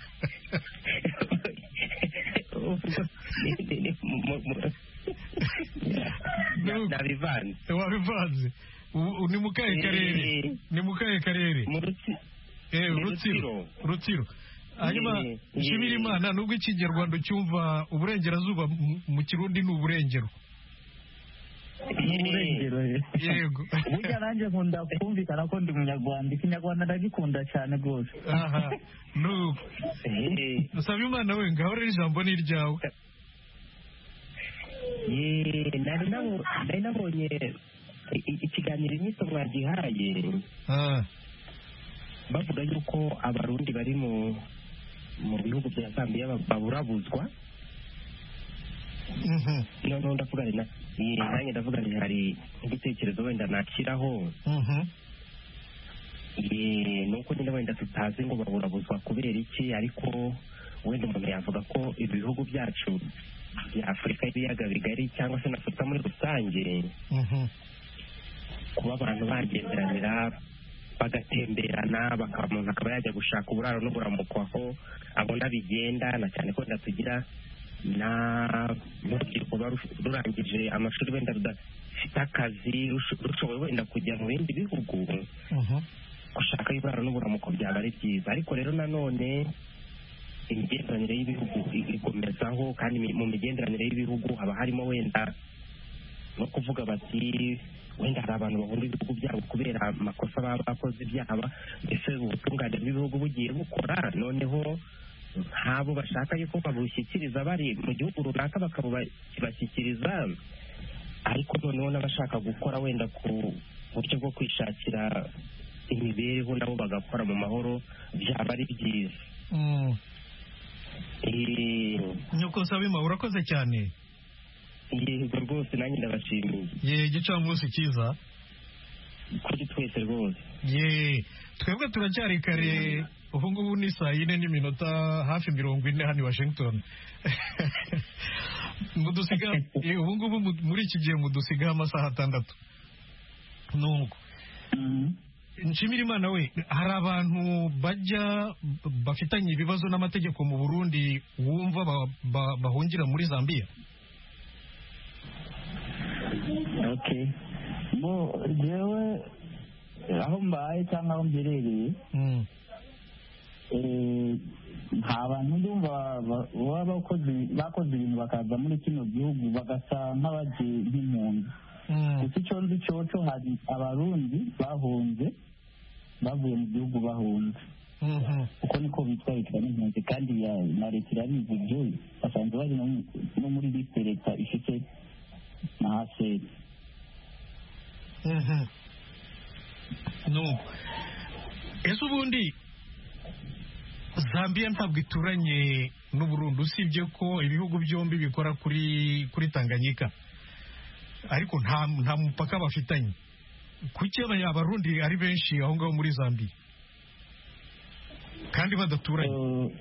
Nabivanze. Wabivanze. Ni mu kahe karere? Ni mu kahe karere? Mu Rutsiro. Eh, Rutsiro. Rutsiro. Hanyuma Nshimirimana, nubwo ikinyarwanda cyumva uburengerazuba mu Kirundi ni uburengero. Uburengero. Yego. Burya nanjye nkunda kumvikana ko ndi Umunyarwanda. Ikinyarwanda ndagikunda cyane rwose. Aha. Nuko. Nsabimana we ngaho rero ijambo ni iryawe. Ye, nari nabo nari nabonye ikiganiro inyito mwagihaye. Ah. Bavuga yuko abarundi bari mu mu bihugu bya Zambia baburabuzwa. Mhm. No ndavuga rena ye nanjye ndavuga ni hari igitekerezo wenda nakiraho. Mhm. Ye nuko nyine wenda tutazi ngo baburabuzwa kubera iki, ariko wenda umuntu yavuga ko ibihugu byacu bya Afurika y'ibiyaga bigari cyangwa se na Afurika muri rusange, Mhm. kuba abantu bagenderanira bagatemberana bakaba umuntu akaba yajya gushaka uburaro n'uburamuko aho abona bigenda, na cyane ko tugira na n'urubyiruko rurangije amashuri wenda rudafite akazi rushoboye wenda kujya mu bindi bihugu gushaka uburaro n'uburamuko byaba ari byiza. Ariko rero nanone imigenderanire y'ibihugu ikomezaho, kandi mu migenderanire y'ibihugu haba harimo wenda no kuvuga bati wenda hari abantu bahunga ibihugu byabo kubera amakosa baba bakoze ibyaba, mbese ubutungane bw'ibihugu bugiye bukora, noneho nk'abo bashaka yuko babushyikiriza bari mu gihugu runaka bakabashyikiriza, ariko noneho n'abashaka gukora wenda ku buryo bwo kwishakira imibereho nabo bagakora mu mahoro, byaba ari byiza. Nyoko Nsabima urakoze cyane. Yego rwose nanjye ndabashimiye. Ye gicamunsi cyiza kuri twese rwose. Ye twebwe turacyari kare, ubu ngubu ni saa yine n'iminota hafi mirongo ine hano i Washington. Mudusiga ubu ngubu muri iki gihe mudusigaho amasaha atandatu. Nuko Nshimirimana we, hari abantu bajya bafitanye ibibazo n'amategeko mu Burundi wumva bahungira muri Zambia? Okay. Bo jewe aho mbaye cyangwa aho mberereye nta bantu ndumva baba bakoze ibintu bakaza muri kino gihugu bagasa nk'abagiye nk'impunzi. Gusa icyo nzi cyoco hari abarundi bahunze bavuye mu gihugu bahunze, uko niko bitwarikira n'impunzi, kandi na leta irabizi ibyo, basanzwe bari no muri liste leta ifite na haseri. No. Ese ubundi Zambia ntabwo ituranye n'u Burundi, usibye ko ibihugu byombi bikora kuri kuri Tanganyika, ariko nta nta mupaka bafitanye. Kuki abarundi ari benshi aho ngaho muri Zambia kandi badaturanye?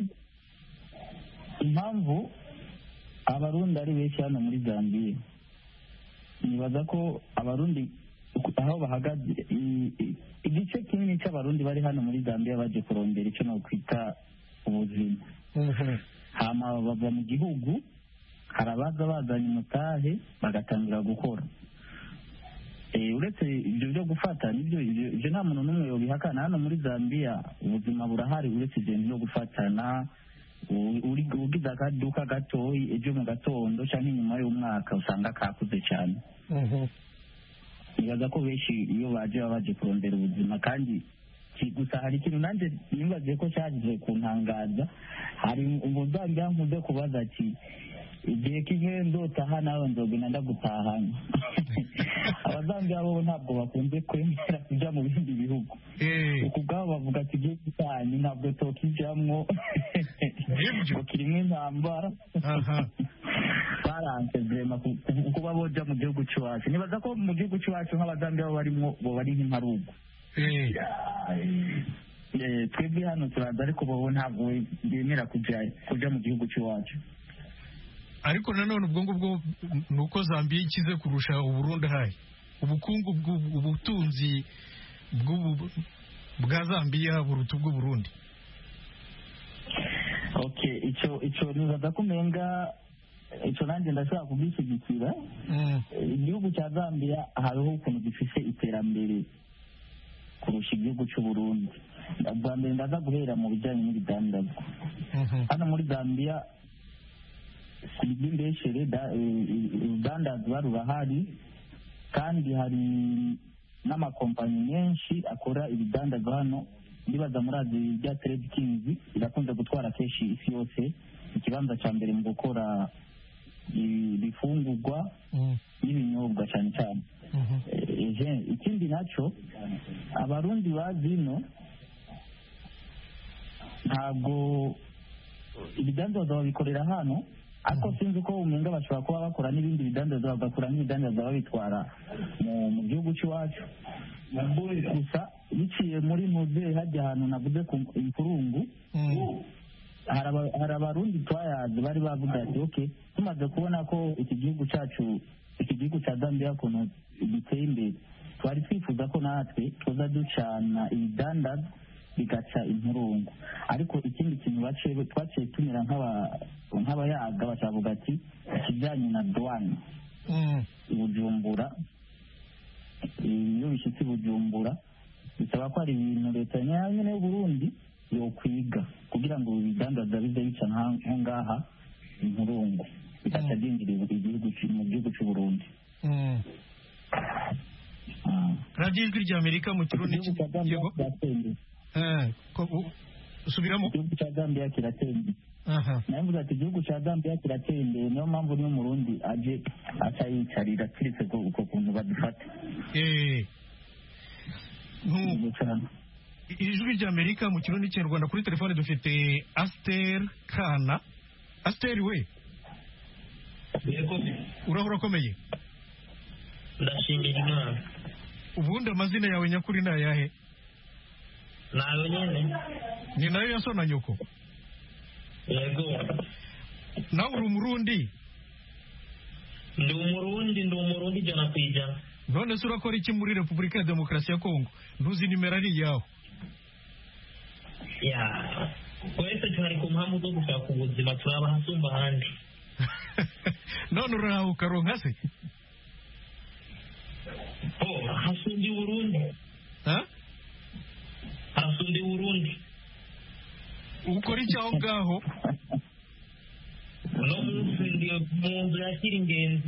Impamvu abarundi ari benshi hano muri Zambia, nibaza ko abarundi aho bahagaze, igice kinini cy'abarundi bari hano muri Zambia baje kurondera icyo no kwita ubuzima. Hama bava mu gihugu, hari abaza bazanye umutahe bagatangira gukora. Uretse ibyo byo gufata nibyo ibyo nta muntu n'umwe yobihakana, hano muri Zambia ubuzima burahari. Uretse ibyo byo gufatana, uri ugize akaduka gatoyi ejo mu gatondo cyangwa inyuma y'umwaka usanga kakuze cyane. Nibaza ko benshi iyo baje baba baje kurondera ubuzima, kandi gusa hari ikintu nanjye nibaze ko cyagize kuntangaza. Hari umuzambia nkuze kubaza ati igihe kimwe ndotaha nawe nzogenda ndagutahana. Abazambia bo ntabwo bakunze kwemera kujya mu bindi bihugu, uku bwabo bavuga ati igihe gitanyu ntabwo tokijamwo ngo kirimo intambara. baranse vrema kuba boja mu gihugu cy'iwacu. Nibaza ko mu gihugu cy'iwacu nk'abazambiya bo barimo bo bari nk'imparugu. Twebwe hano turaza ariko bo ntabwo bemera kuja mu gihugu cy'iwacu. Ariko nanone ubwo ngubwo ni uko Zambia ikize kurusha Uburundi hayi. Ubukungu ubutunzi bwa Zambia buruta ubwo Burundi. Okay, icyo icyo nibaza ko menga icyo nanjye ndashaka kubishyigikira. Igihugu cya Zambia hariho ukuntu gifise iterambere kurusha igihugu cy'u Burundi. Bwa mbere ndaza guhera mu bijyanye n'ibidandazwa. Hano muri Zambia ibimbeshere urudandazwa rurahari kandi hari n'amakompanyi menshi akora ibidandazwa hano. Ndibaza murazi bya Trade Kings irakunze gutwara keshi isi yose ikibanza cya mbere mu gukora ibifungurwa n'ibinyobwa cyane cyane. Ikindi nacyo abarundi bazino ntabwo ibidandazwa babikorera hano, ariko sinzi ko umenga bashobora kuba bakora n'ibindi bidandazwa bagakora n'ibidandazwa babitwara mu gihugu cy'iwacu. Gusa biciye muri muzehe hajya ahantu navuze ku Impurungu, hari abarundi twayazi bari bavuga ati okay, tumaze kubona ko iki gihugu cyacu iki gihugu cya Zambia ukuntu giteye imbere, twari twifuza ko natwe tuza ducana ibidandazwa bigaca Impurungu. Ariko ikindi kintu twaciye tumera nk'abayaga bakavuga ati ikijyanye na douane i Bujumbura, iyo bishyitse i Bujumbura bisaba ko hari ibintu leta nyine y'u Burundi yokwiga kugira ngo ibidandazwa bize bica nko ngaha Impurungu bikaca byinjiriza igihugu mu gihugu cy'u Burundi. Radio Ijwi ry'Amerika mu Kirundi cy'igihugu subiramo. Igihugu cya Zambia kirateye. Navuga ati igihugu cya Zambia kirateye imbere, niyo mpamvu niyo Murundi aje atayicarira kiretse ko uko kuntu badufata. Ijwi ry'Amerika mu Kirundi cy'Rwanda, kuri telefone dufite Aster Kana. Aster we urahura komeye? Ndashimira Imana. Ubundi amazina yawe nyakuri ni ayahe? Nayo nyene. Ni nayo yasona nyoko? Yego. Nawe uri Umurundi? Ndi Umurundi, ndi Umurundi jana kwijana. None se urakora iki muri Repubulika ya Demokarasi ya Kongo? Ntuzi nimero ari yaho? Ya. Kwese twari ku mpamvu zo gushaka ubuzima turaba hasumba handi. None uraho ukaronka se? Oh, hasundi Burundi. Ha? Hasundi Burundi. Ukora iki aho ngaho? No munsi ndi mu nzu yakira ingenzi.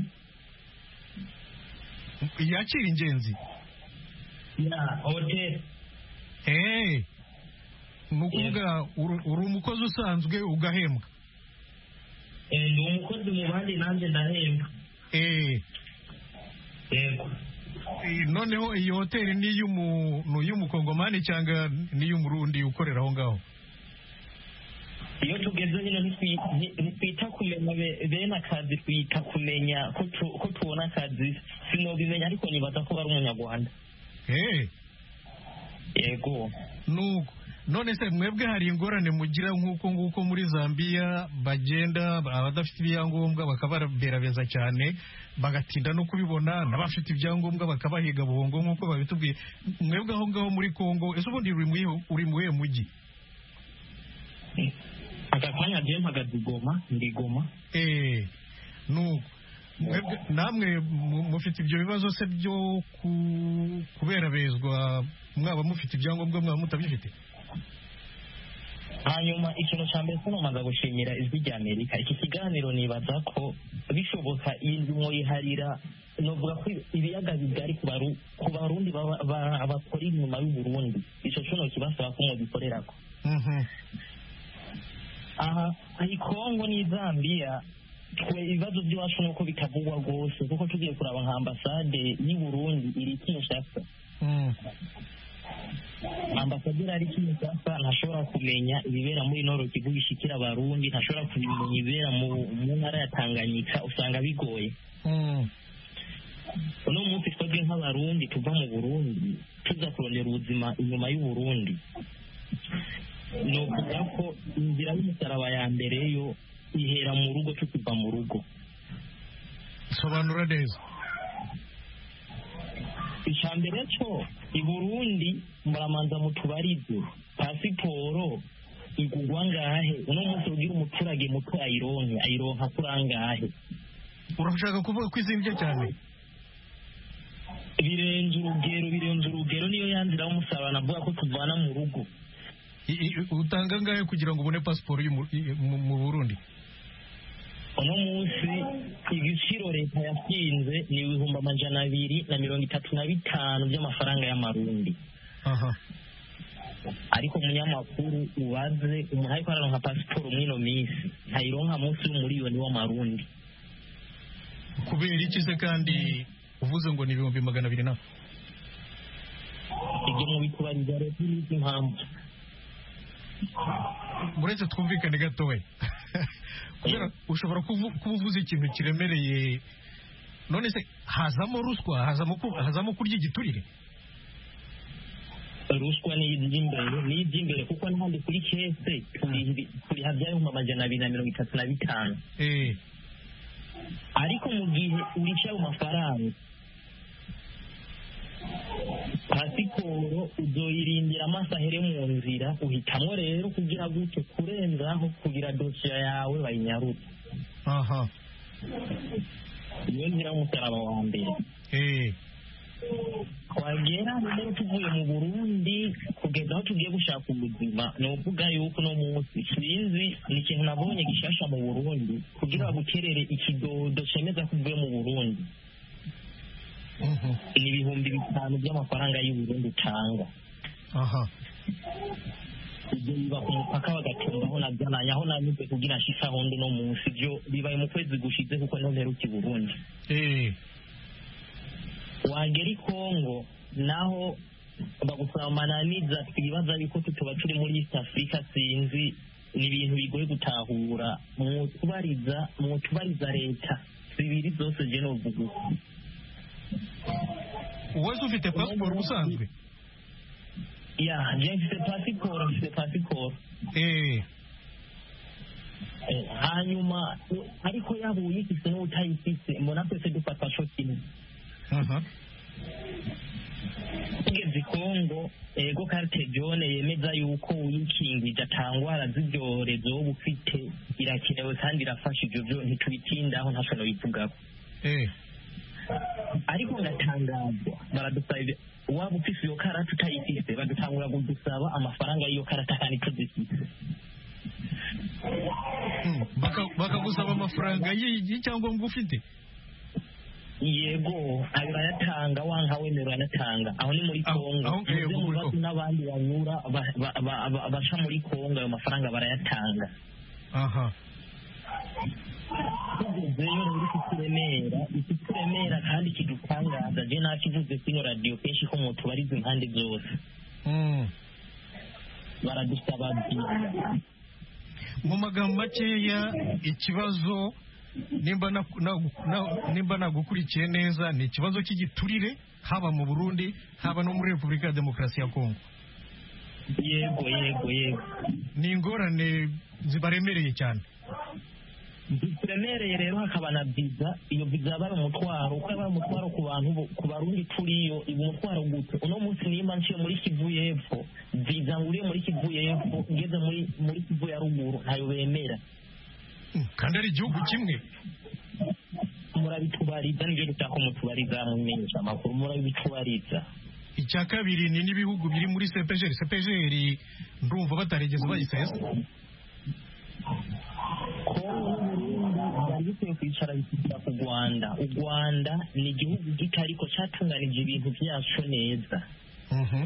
Yakira ingenzi? Ya, hotel. Eh. Nukuvuga uri umukozi usanzwe ugahembwa? Eh, ndi umukozi mu bandi nanjye ndahembwa. Eh. Yego. Noneho iyi hoteli ni iy'umuntu y'umukongomani cyangwa ni iy'umurundi ukorera aho ngaho? Iyo tugeze hino ntitwita kumenya bene akazi, twita kumenya ko tubona akazi. Sinobimenya ariko nibaza ko bari umunyarwanda. Eh. Yego. Nuko none se mwebwe hari ingorane mugira nk'uko nguko muri Zambia bagenda abadafite ibyangombwa bakabarabeza cyane bagatinda no kubibona, n'abafite ibyangombwa bakabahiga buhongo nk'uko babitubwiye? Mwebwe aho ngaho muri Kongo ese ubundi uri muhe mujyi? Akakanya je mpagaze Goma, ndi Goma. Eh. Nuko mwebwe namwe mufite ibyo bibazo se byo kuberabezwa, mwaba mufite ibyangombwa mwaba mutabifite? Hanyuma ikintu cya mbere tunomaza gushimira Ijwi ry'Amerika. Iki kiganiro nibaza ko bishoboka iyi ndimo yiharira novuga ko ibiyaga bigari ku barundi bakora inyuma y'u Burundi. Icyo cyo kibasaba ko mugikorerako. Aha ari Kongo ni Zambia, twe ibibazo by'iwacu nuko bitavugwa rwose, kuko tugiye kuraba nka ambasade y'u Burundi iri Kinshasa. ambasaderi ari Kinshasa ntashobora kumenya ibibera muri Nord Kivu bishikira abarundi, ntashobora kumenya ibibera mu ntara ya Tanganyika, usanga bigoye. uno munsi twebwe nk'abarundi tuva mu Burundi tuza kurondera ubuzima inyuma y'u Burundi, ni ukuvuga ko inzira y'umusaraba ya mbere yo ihera mu rugo, tukiva mu rugo. sobanura neza. Icambere cyo i Burundi muramanza mutubarize pasiporo igugwa ngahe, uno munsi ugira umuturage muto ayironke ayironka kurangahe. Urashaka kuvuga ko izimvye cyane? Birenze urugero, birenze urugero, niyo yanzira y'umusaraba navuga ko tuvana mu rugo. Utanga ngahe kugira ngo ubone pasiporo mu Burundi? uno munsi igiciro leta yashinze ni ibihumbi amajana abiri na mirongo itatu na bitanu by'amafaranga y'amarundi. Aha. Ariko umunyamakuru ubaze umuntu ariko araronka pasiporo mwino minsi ntayironka munsi y'umuriyoni w'amarundi. Kubera iki se kandi uvuze ngo ni ibihumbi magana abiri na? Ibyo mu bitubariza leta n'izi impamvu. Muretse twumvikane gatoya. Kubera ushobora kuba uvuze ikintu kiremereye, none se hazamo ruswa, hazamo hazamo kurya igiturire? Ruswa ni iby'imbere, ni iby'imbere kuko n'ahandi kuri kese kuri habyaye mu amajana abiri na mirongo itatu na bitanu. Eh. Ariko mu gihe urica mu mafaranga pasiporo uzoyirindira amasahere mu nzira, uhitamo rero kugira gute kurenzaho kugira dosiye yawe bayinyarutse. Aha. Niyo nzira y'umusaraba wa mbere. Eh. Twagera rero tuvuye mu Burundi kugeza aho tugiye gushaka ubuzima, ni ukuvuga yuko no munsi sinzi ni ikintu nabonye gishasha mu Burundi kugira baguterere ikidodo cemeza ko uvuye mu Burundi. Ni ibihumbi bitanu by'amafaranga y'u Burundi utanga. Aha. Ibyo biba ku mupaka bagatumbaho na byananya aho nanyuze kugira nshika hondi no munsi, byo bibaye mu kwezi gushize kuko no mperuka i Burundi. Eh. Wagera i Kongo naho bagusaba amananiza, twibaza yuko tuba turi muri East Africa, sinzi ni ibintu bigoye gutahura. Mwutubariza mwutubariza leta zibiri zose je no vuga. Uwaje ufite pasiporo usanzwe? Ya, je mfite pasiporo, mfite pasiporo. Eh. Hanyuma ariko yabo uyifise no utayifise mbona twese dufata cyo kimwe. Aha. Ugeze Kongo ego carte jaune yemeza yuko uyikingije atangwara z'ibyorezo wowe ufite irakenewe kandi irafasha, ibyo byo ntitubitindaho ntacyo no bivugaho. Eh. Ariko ngatangazwa baradusaba waba ufise iyo karata utayifise badutangura kudusaba amafaranga y'iyo karata kandi tuzifise. Bakagusaba amafaranga y'icyangombwa ufite? Yego, barayatanga wanka wemera yanatanga. Aho ni muri Kongo. Muze n'abandi banyura baca muri Kongo ayo mafaranga barayatanga. Aha. Zeyo ruri kuturemera, kuturemera kandi kidutangaza. Je nakivuze kuri radio kenshi ko mutubariza impande zose. Mm. Baradusaba byinshi. Mu magambo makeya ikibazo nimba na, na, na, nimba nagukurikiye neza ni ikibazo cy'igiturire haba mu Burundi haba no muri Repubulika ya Demokarasi ya Kongo. Yego yego yego. Ni ingorane zibaremereye cyane. Ziremereye rero hakaba na visa, iyo visa bari umutwaro, uko bari umutwaro ku bantu ku Barundi turiyo, ibo mutwaro gute. Uno munsi nimba nciye muri Kivu y'Epfo, visa nguriye muri Kivu y'Epfo ngeze muri muri Kivu ya ruguru ntayo bemera. Kandi ari igihugu kimwe. Murabitubariza nibyo dutako mutubariza mu menyesha makuru, murabitubariza. Icya kabiri ni n'ibihugu biri muri C P G R. C P G R ndumva bataregeze bayisesa. Kongo n'Uburundi bari bikwiye kwicara bikira ku Rwanda. U Rwanda ni igihugu gitariko cyatunganije ibintu byacu neza. Mhm.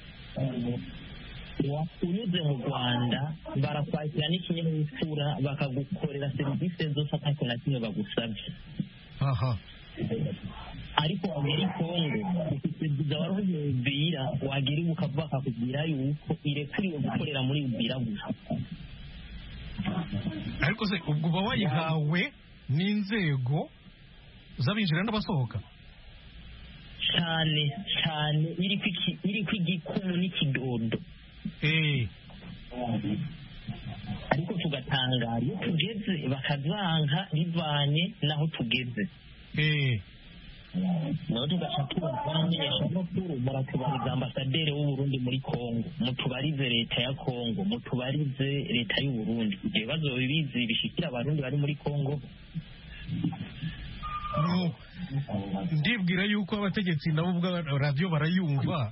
Unyuze mu Rwanda barakwakira n'ikinyabupfura bakagukorera serivisi zose atako na kimwe bagusabye. Aha. ariko wagera i Kongo ufite viza wari ubira wagera ukavuga akakubwira yuko irekuriwe gukorera muri ubira gusa. ariko se ubwo uba wayihawe n'inzego z'abinjira n'abasohoka cyane cyane iri kw'igikumu n'ikidodo. eh ariko tugatangara iyo tugeze bakazanka bivanye naho tugeze. eh naho tugaca tubamenyesha amakuru muratubariza ambasaderi w'u Burundi muri Kongo, mutubarize leta ya Kongo, mutubarize leta y'u Burundi. ibyo bibazo bibizi bishikira abarundi bari muri Kongo. no ndibwira yuko abategetsi nabo ubwa radio barayumva.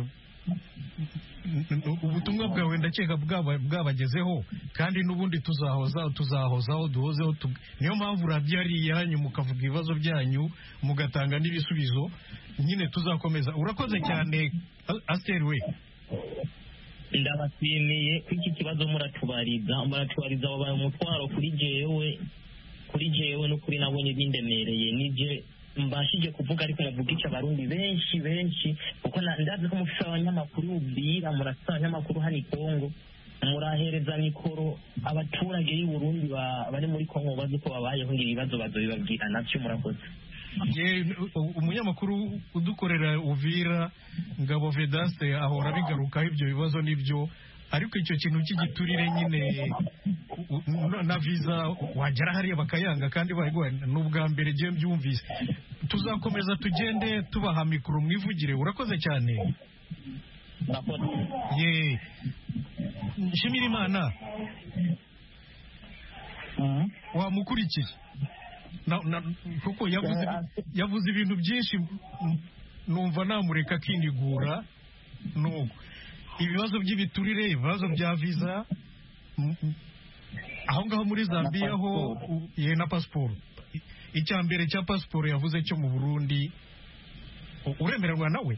ubutumwa bwawe ndakeka bwabagezeho kandi n'ubundi tuzahoza tuzahozaho duhozeho. niyo mpamvu radio ari yanyu mukavuga ibibazo byanyu mugatanga n'ibisubizo nyine tuzakomeza. urakoze cyane Aster we. ndabashimiye ko iki kibazo muratubariza muratubariza wabaye umutwaro kuri jewe kuri jewe no kuri nabonye bindemereye nije mbashije kuvuga ariko navuga icyo abarundi benshi benshi kuko ndazi ko mufite abanyamakuru ubwira murafite abanyamakuru hano i Kongo murahereza mikoro abaturage y'u Burundi bari muri Kongo bazi ko babayeho ngira ibibazo bazobibabwira navyo. murakoze. umunyamakuru udukorera Uvira Ngabo Vedaste ahora bigarukaho ibyo bibazo nibyo, ariko icyo kintu cy'igiturire nyine na visa wagera hariya bakayanga kandi bayiguha n'ubwa mbere je mbyumvise. tuzakomeza tugende tubaha mikoro mwivugire. urakoze cyane. ye Nshimira Imana wamukurikiye kuko yavuze yavuze ibintu byinshi numva namureka kinigura. nuko ibibazo by'ibiturire, ibibazo bya visa aho ngaho muri Zambia ho ye na passport. icya mbere cya passport yavuze cyo mu Burundi uremererwa nawe.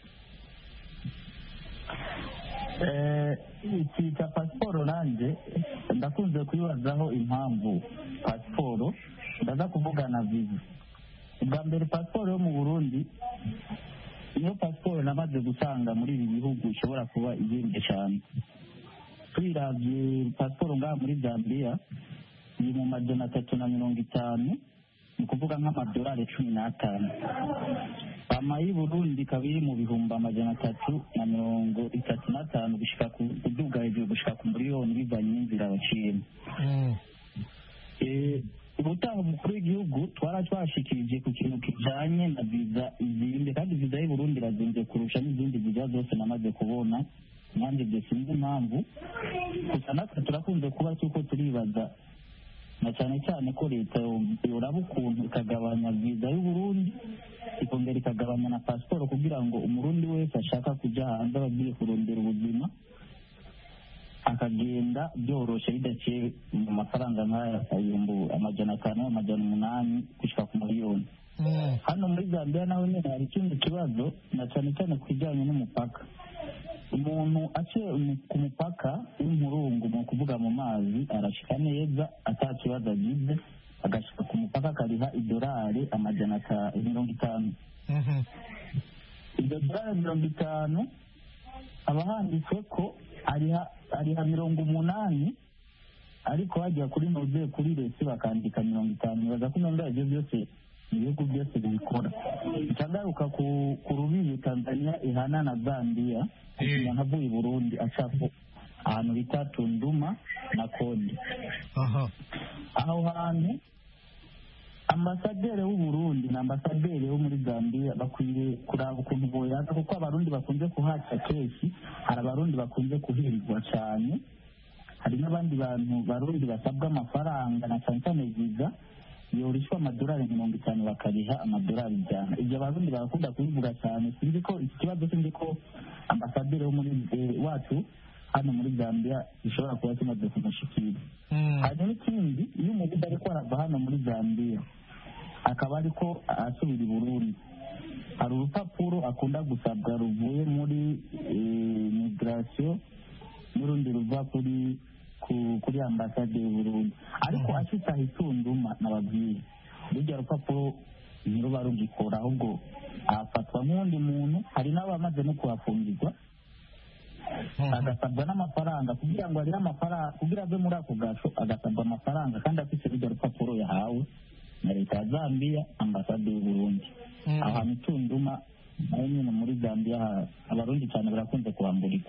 eh iki cya passport nanjye ndakunze kwibazaho impamvu passport ndaza kuvugana visa. bwa mbere passport yo mu Burundi niyo pasiporo namaze gusanga muri ibi bihugu ishobora kuba ihenze cyane. twiravye pasiporo ngaha muri Zambia ni mu majana atatu na mirongo itanu ni kuvuga nk'amadolari cumi n'atanu. ama y'i Burundi ikaba iri mu bihumbi amajana atatu na mirongo itatu n'atanu gushika kuduga hejuru gushika ku miliyoni bivanye n'inzira baciyemo. ubutaha umukuru w'igihugu twaratwashikirije ku kintu kijanye na viza izimbe, kandi viza y'u Burundi irazinze kurusha n'izindi viza zose namaze kubona. nanjye byo sinzi impamvu, gusa natwe turakunze kuba tuko turibaza na cyane cyane ko leta yoraba ukuntu ikagabanya viza y'u Burundi ikongera ikagabanya na pasiporo kugira ngo umurundi wese ashaka kujya hanze abagiye kurondera ubuzima akagenda byoroshe bidaciye mu mafaranga nk'aya ibihumbi amajana atanu amajana umunani gushika ku miliyoni. hano muri Zambia naho nyine hari ikindi kibazo na cyane cyane ku bijyanye n'umupaka. umuntu aciye ku mupaka w'umurungu mu kuvuga mu mazi arashika neza ata kibazo agize, agashika ku mupaka akariha idolari amajana mirongo itanu. iryo dolari mirongo itanu haba handitse ko ariha ariha mirongo umunani, ariko hajya kuri noze kuri resi bakandika mirongo itanu. baza kumenya ibyo byose ibihugu byose bibikora. ikagaruka ku rubibi Tanzania ihana na Zambia kugira nkavuye i Burundi acapo ahantu bita Tunduma na Kodi. aho hantu ambasaderi w'u Burundi na ambasaderi wo muri Zambia bakwiye kuraba ukuntu boyaza, kuko abarundi bakunze kuhaca kenshi, hari abarundi bakunze kuhirirwa cyane, hari n'abandi bantu barundi basabwa amafaranga na cyane cyane viza yorishwa amadolari mirongo itanu bakariha amadolari ijana. ibyo abarundi barakunda kubivuga cyane. sinzi ko iki kibazo sinzi ko ambasaderi wo muri wacu hano muri Zambia gishobora kuba kimaze kumushikira. hanyuma ikindi, iyo umuntu ariko arava hano muri Zambia akaba ariko asubira i Burundi, hari urupapuro akunda gusabwa ruvuye muri migration n'urundi ruva kuri kuri ambasade y'u Burundi, ariko ashitse ahitunduma nababwiye rujya rupapuro ntiruba rugikora ahubwo afatwa nk'undi muntu. hari n'abamaze no kuhafungirwa agasabwa n'amafaranga kugira ngo agire amafaranga kugira ave muri ako gasho, agasabwa amafaranga kandi afite rujya rupapuro yahawe na leta ya Zambia, ambasade y'u Burundi. ahantu Tunduma naho nyine muri Zambia abarundi cyane barakunze kuhamburirwa.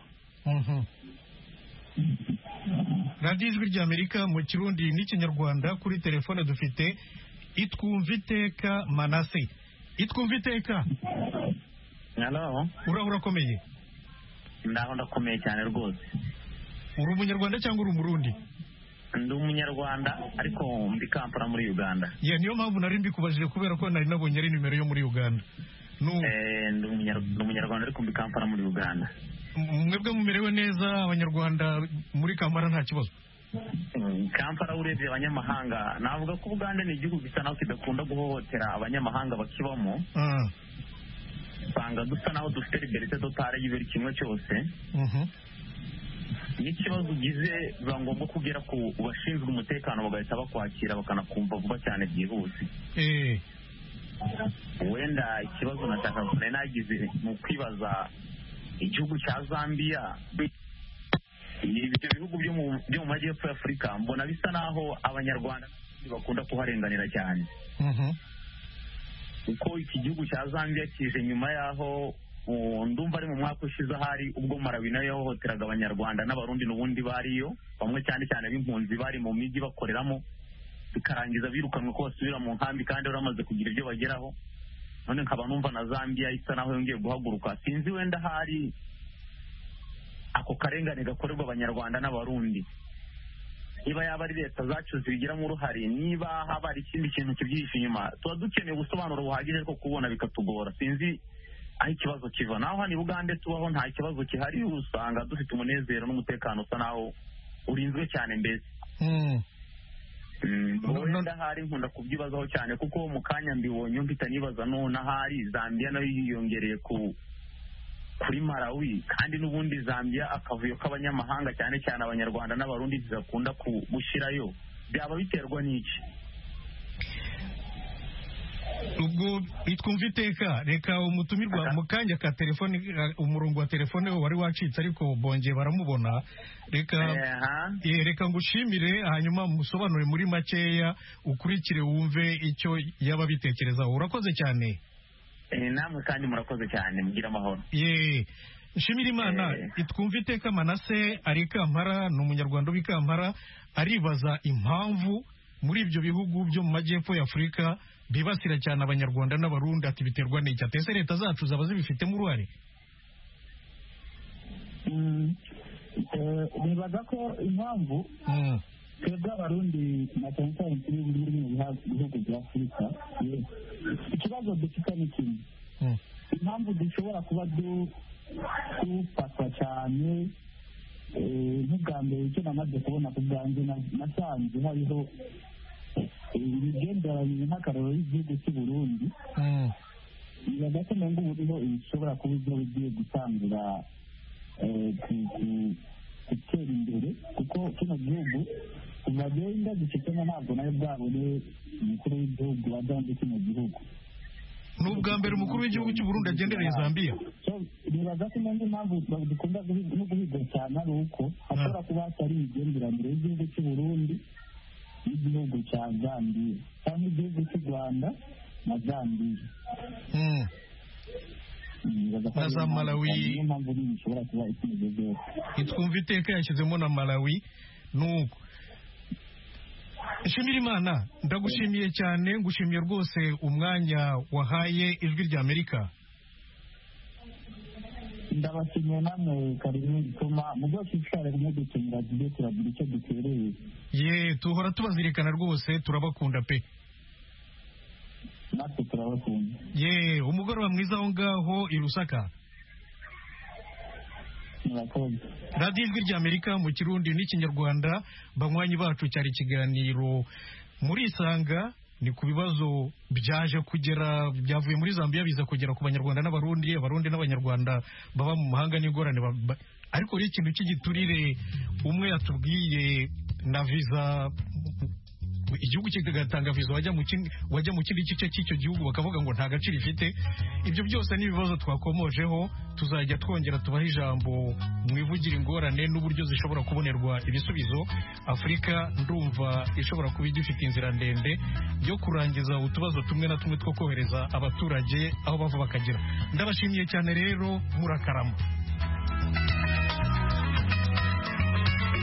radiyo ijwi ry'Amerika mu kirundi n'ikinyarwanda. Kuri telefone dufite Itwumviteka Manase. Itwumviteka, halo, uraho urakomeye? ndaho ndakomeye cyane rwose. uri umunyarwanda cyangwa uri umurundi? ndi umunyarwanda ariko ndi Kampala muri Uganda. Yeah, niyo mpamvu nari mbikubajije kubera ko nari nabonye ari nimero yo muri Uganda. Eh, ndi umunyarwanda ariko ndi Kampala muri Uganda. Mwebwe mumerewe neza abanyarwanda muri Kampala nta kibazo? Kampala urebye abanyamahanga navuga ko Uganda ni igihugu gisa naho kidakunda guhohotera abanyamahanga bakibamo. usanga dusa naho dufite liberite totale y'ibiri kimwe cyose. n'ikibazo ugize biba ngombwa kugera ku bashinzwe umutekano bagahita bakwakira bakanakumva vuba cyane byihuse. wenda ikibazo nataka nari nagize mu kwibaza igihugu cya Zambia, ibyo bihugu byo mu byo mu majyepfo ya Afurika mbona bisa naho abanyarwanda bakunda kuharenganira cyane. uko iki gihugu cya Zambia kije nyuma yaho ndumva ari mu mwaka ushize hari ubwo Malawi nayo yahohoteraga abanyarwanda n'abarundi n'ubundi bariyo, bamwe cyane cyane b'impunzi bari mu mijyi bakoreramo, bikarangiza birukanwe ko basubira mu nkambi kandi baramaze kugira ibyo bageraho. none nkaba numva na Zambia isa naho yongeye guhaguruka. sinzi wenda hari ako karengane gakorerwa abanyarwanda n'abarundi, niba yaba ari leta zacu zibigiramo uruhare, niba haba hari ikindi kintu kibyihishe inyuma, tuba dukeneye ubusobanuro buhagije ariko kubona bikatugora. sinzi aho ikibazo kiva. naho hano i Bugande tubaho nta kibazo gihari, usanga dufite umunezero n'umutekano usa naho urinzwe cyane mbese. wenda hari nkunda kubyibazaho cyane kuko mu kanya mbibonye mpita nibaza none ahari Zambia nayo yiyongereye ku kuri Malawi, kandi n'ubundi Zambia akavuyo k'abanyamahanga cyane cyane abanyarwanda n'abarundi zidakunda gushyirayo, byaba biterwa n'iki? ubwo Itwumviteka, reka umutumirwa mu kanya ka telefone, umurongo wa telefone wari wacitse ariko bongeye baramubona. reka eh, reka ngushimire hanyuma musobanure muri makeya ukurikire wumve icyo yaba bitekerezaho. urakoze cyane. Eh, namwe kandi murakoze cyane, mugira amahoro. Ye nshimira Imana. eh. Itwumviteka Manase ari Kampala, ni umunyarwanda w'i Kampala, aribaza impamvu muri ibyo bihugu byo mu majyepfo ya Afurika bibasira cyane abanyarwanda n'abarundi, ati biterwa n'iki? Atese leta zacu zaba zibifitemo uruhare? nibaza ko impamvu twebwe abarundi na cyane cyane turi muri bihugu bya Afurika, ikibazo dufite ni kimwe. impamvu dushobora kuba dufatwa cyane, nk'ubwa mbere icyo namaze kubona ku bwanjye nasanze hariho ibigenderanye nk'akararo y'igihugu cy'u Burundi. nibaza ko ngo ubu bishobora kuba ibyo bigiye gutangira gutera imbere, kuko kino gihugu kuva genda gifitemo ntabwo nayo bwabone umukuru w'igihugu wadanze kino gihugu. ni ubwa mbere umukuru w'igihugu cy'u Burundi agendereye Zambia. nibaza ko n'indi mpamvu dukunda no guhiga cyane ari uko hashobora kuba hatari imigenderanire y'igihugu cy'u Burundi n'igihugu cya Zambia cyangwa igihugu cy'u Rwanda na Zambia na za Malawi. Itwumviteka yashyizemo na Malawi. nuko nshimira Imana, ndagushimiye cyane, ngushimiye rwose umwanya wahaye ijwi ry'Amerika. ndabashimiye namwe Karine gituma mu bwose twari rimwe dukenera tujye turagira icyo dutereye. ye tuhora tubazirikana rwose, turabakunda pe. natwe turabakunda. ye umugoroba mwiza aho ngaho i Lusaka. radiyo ijwi ry'Amerika mu kirundi n'ikinyarwanda. banywanyi bacu, cyari ikiganiro muri Isanga, ni ku bibazo byaje kugera byavuye muri Zambia biza kugera ku banyarwanda n'abarundi, abarundi n'abanyarwanda baba mu mahanga n'ingorane. ariko rero ikintu cy'igiturire umwe yatubwiye na visa igihugu kigatanga viza wajya mu kindi wajya mu kindi gice cy'icyo gihugu bakavuga ngo nta gaciro ifite. Ibyo byose ni ibibazo twakomojeho, tuzajya twongera tubaha ijambo mwivugira ingorane n'uburyo zishobora kubonerwa ibisubizo. Afurika ndumva ishobora kuba igifite inzira ndende yo kurangiza utubazo tumwe na tumwe two kohereza abaturage aho bava bakagera. Ndabashimiye cyane rero, murakarama.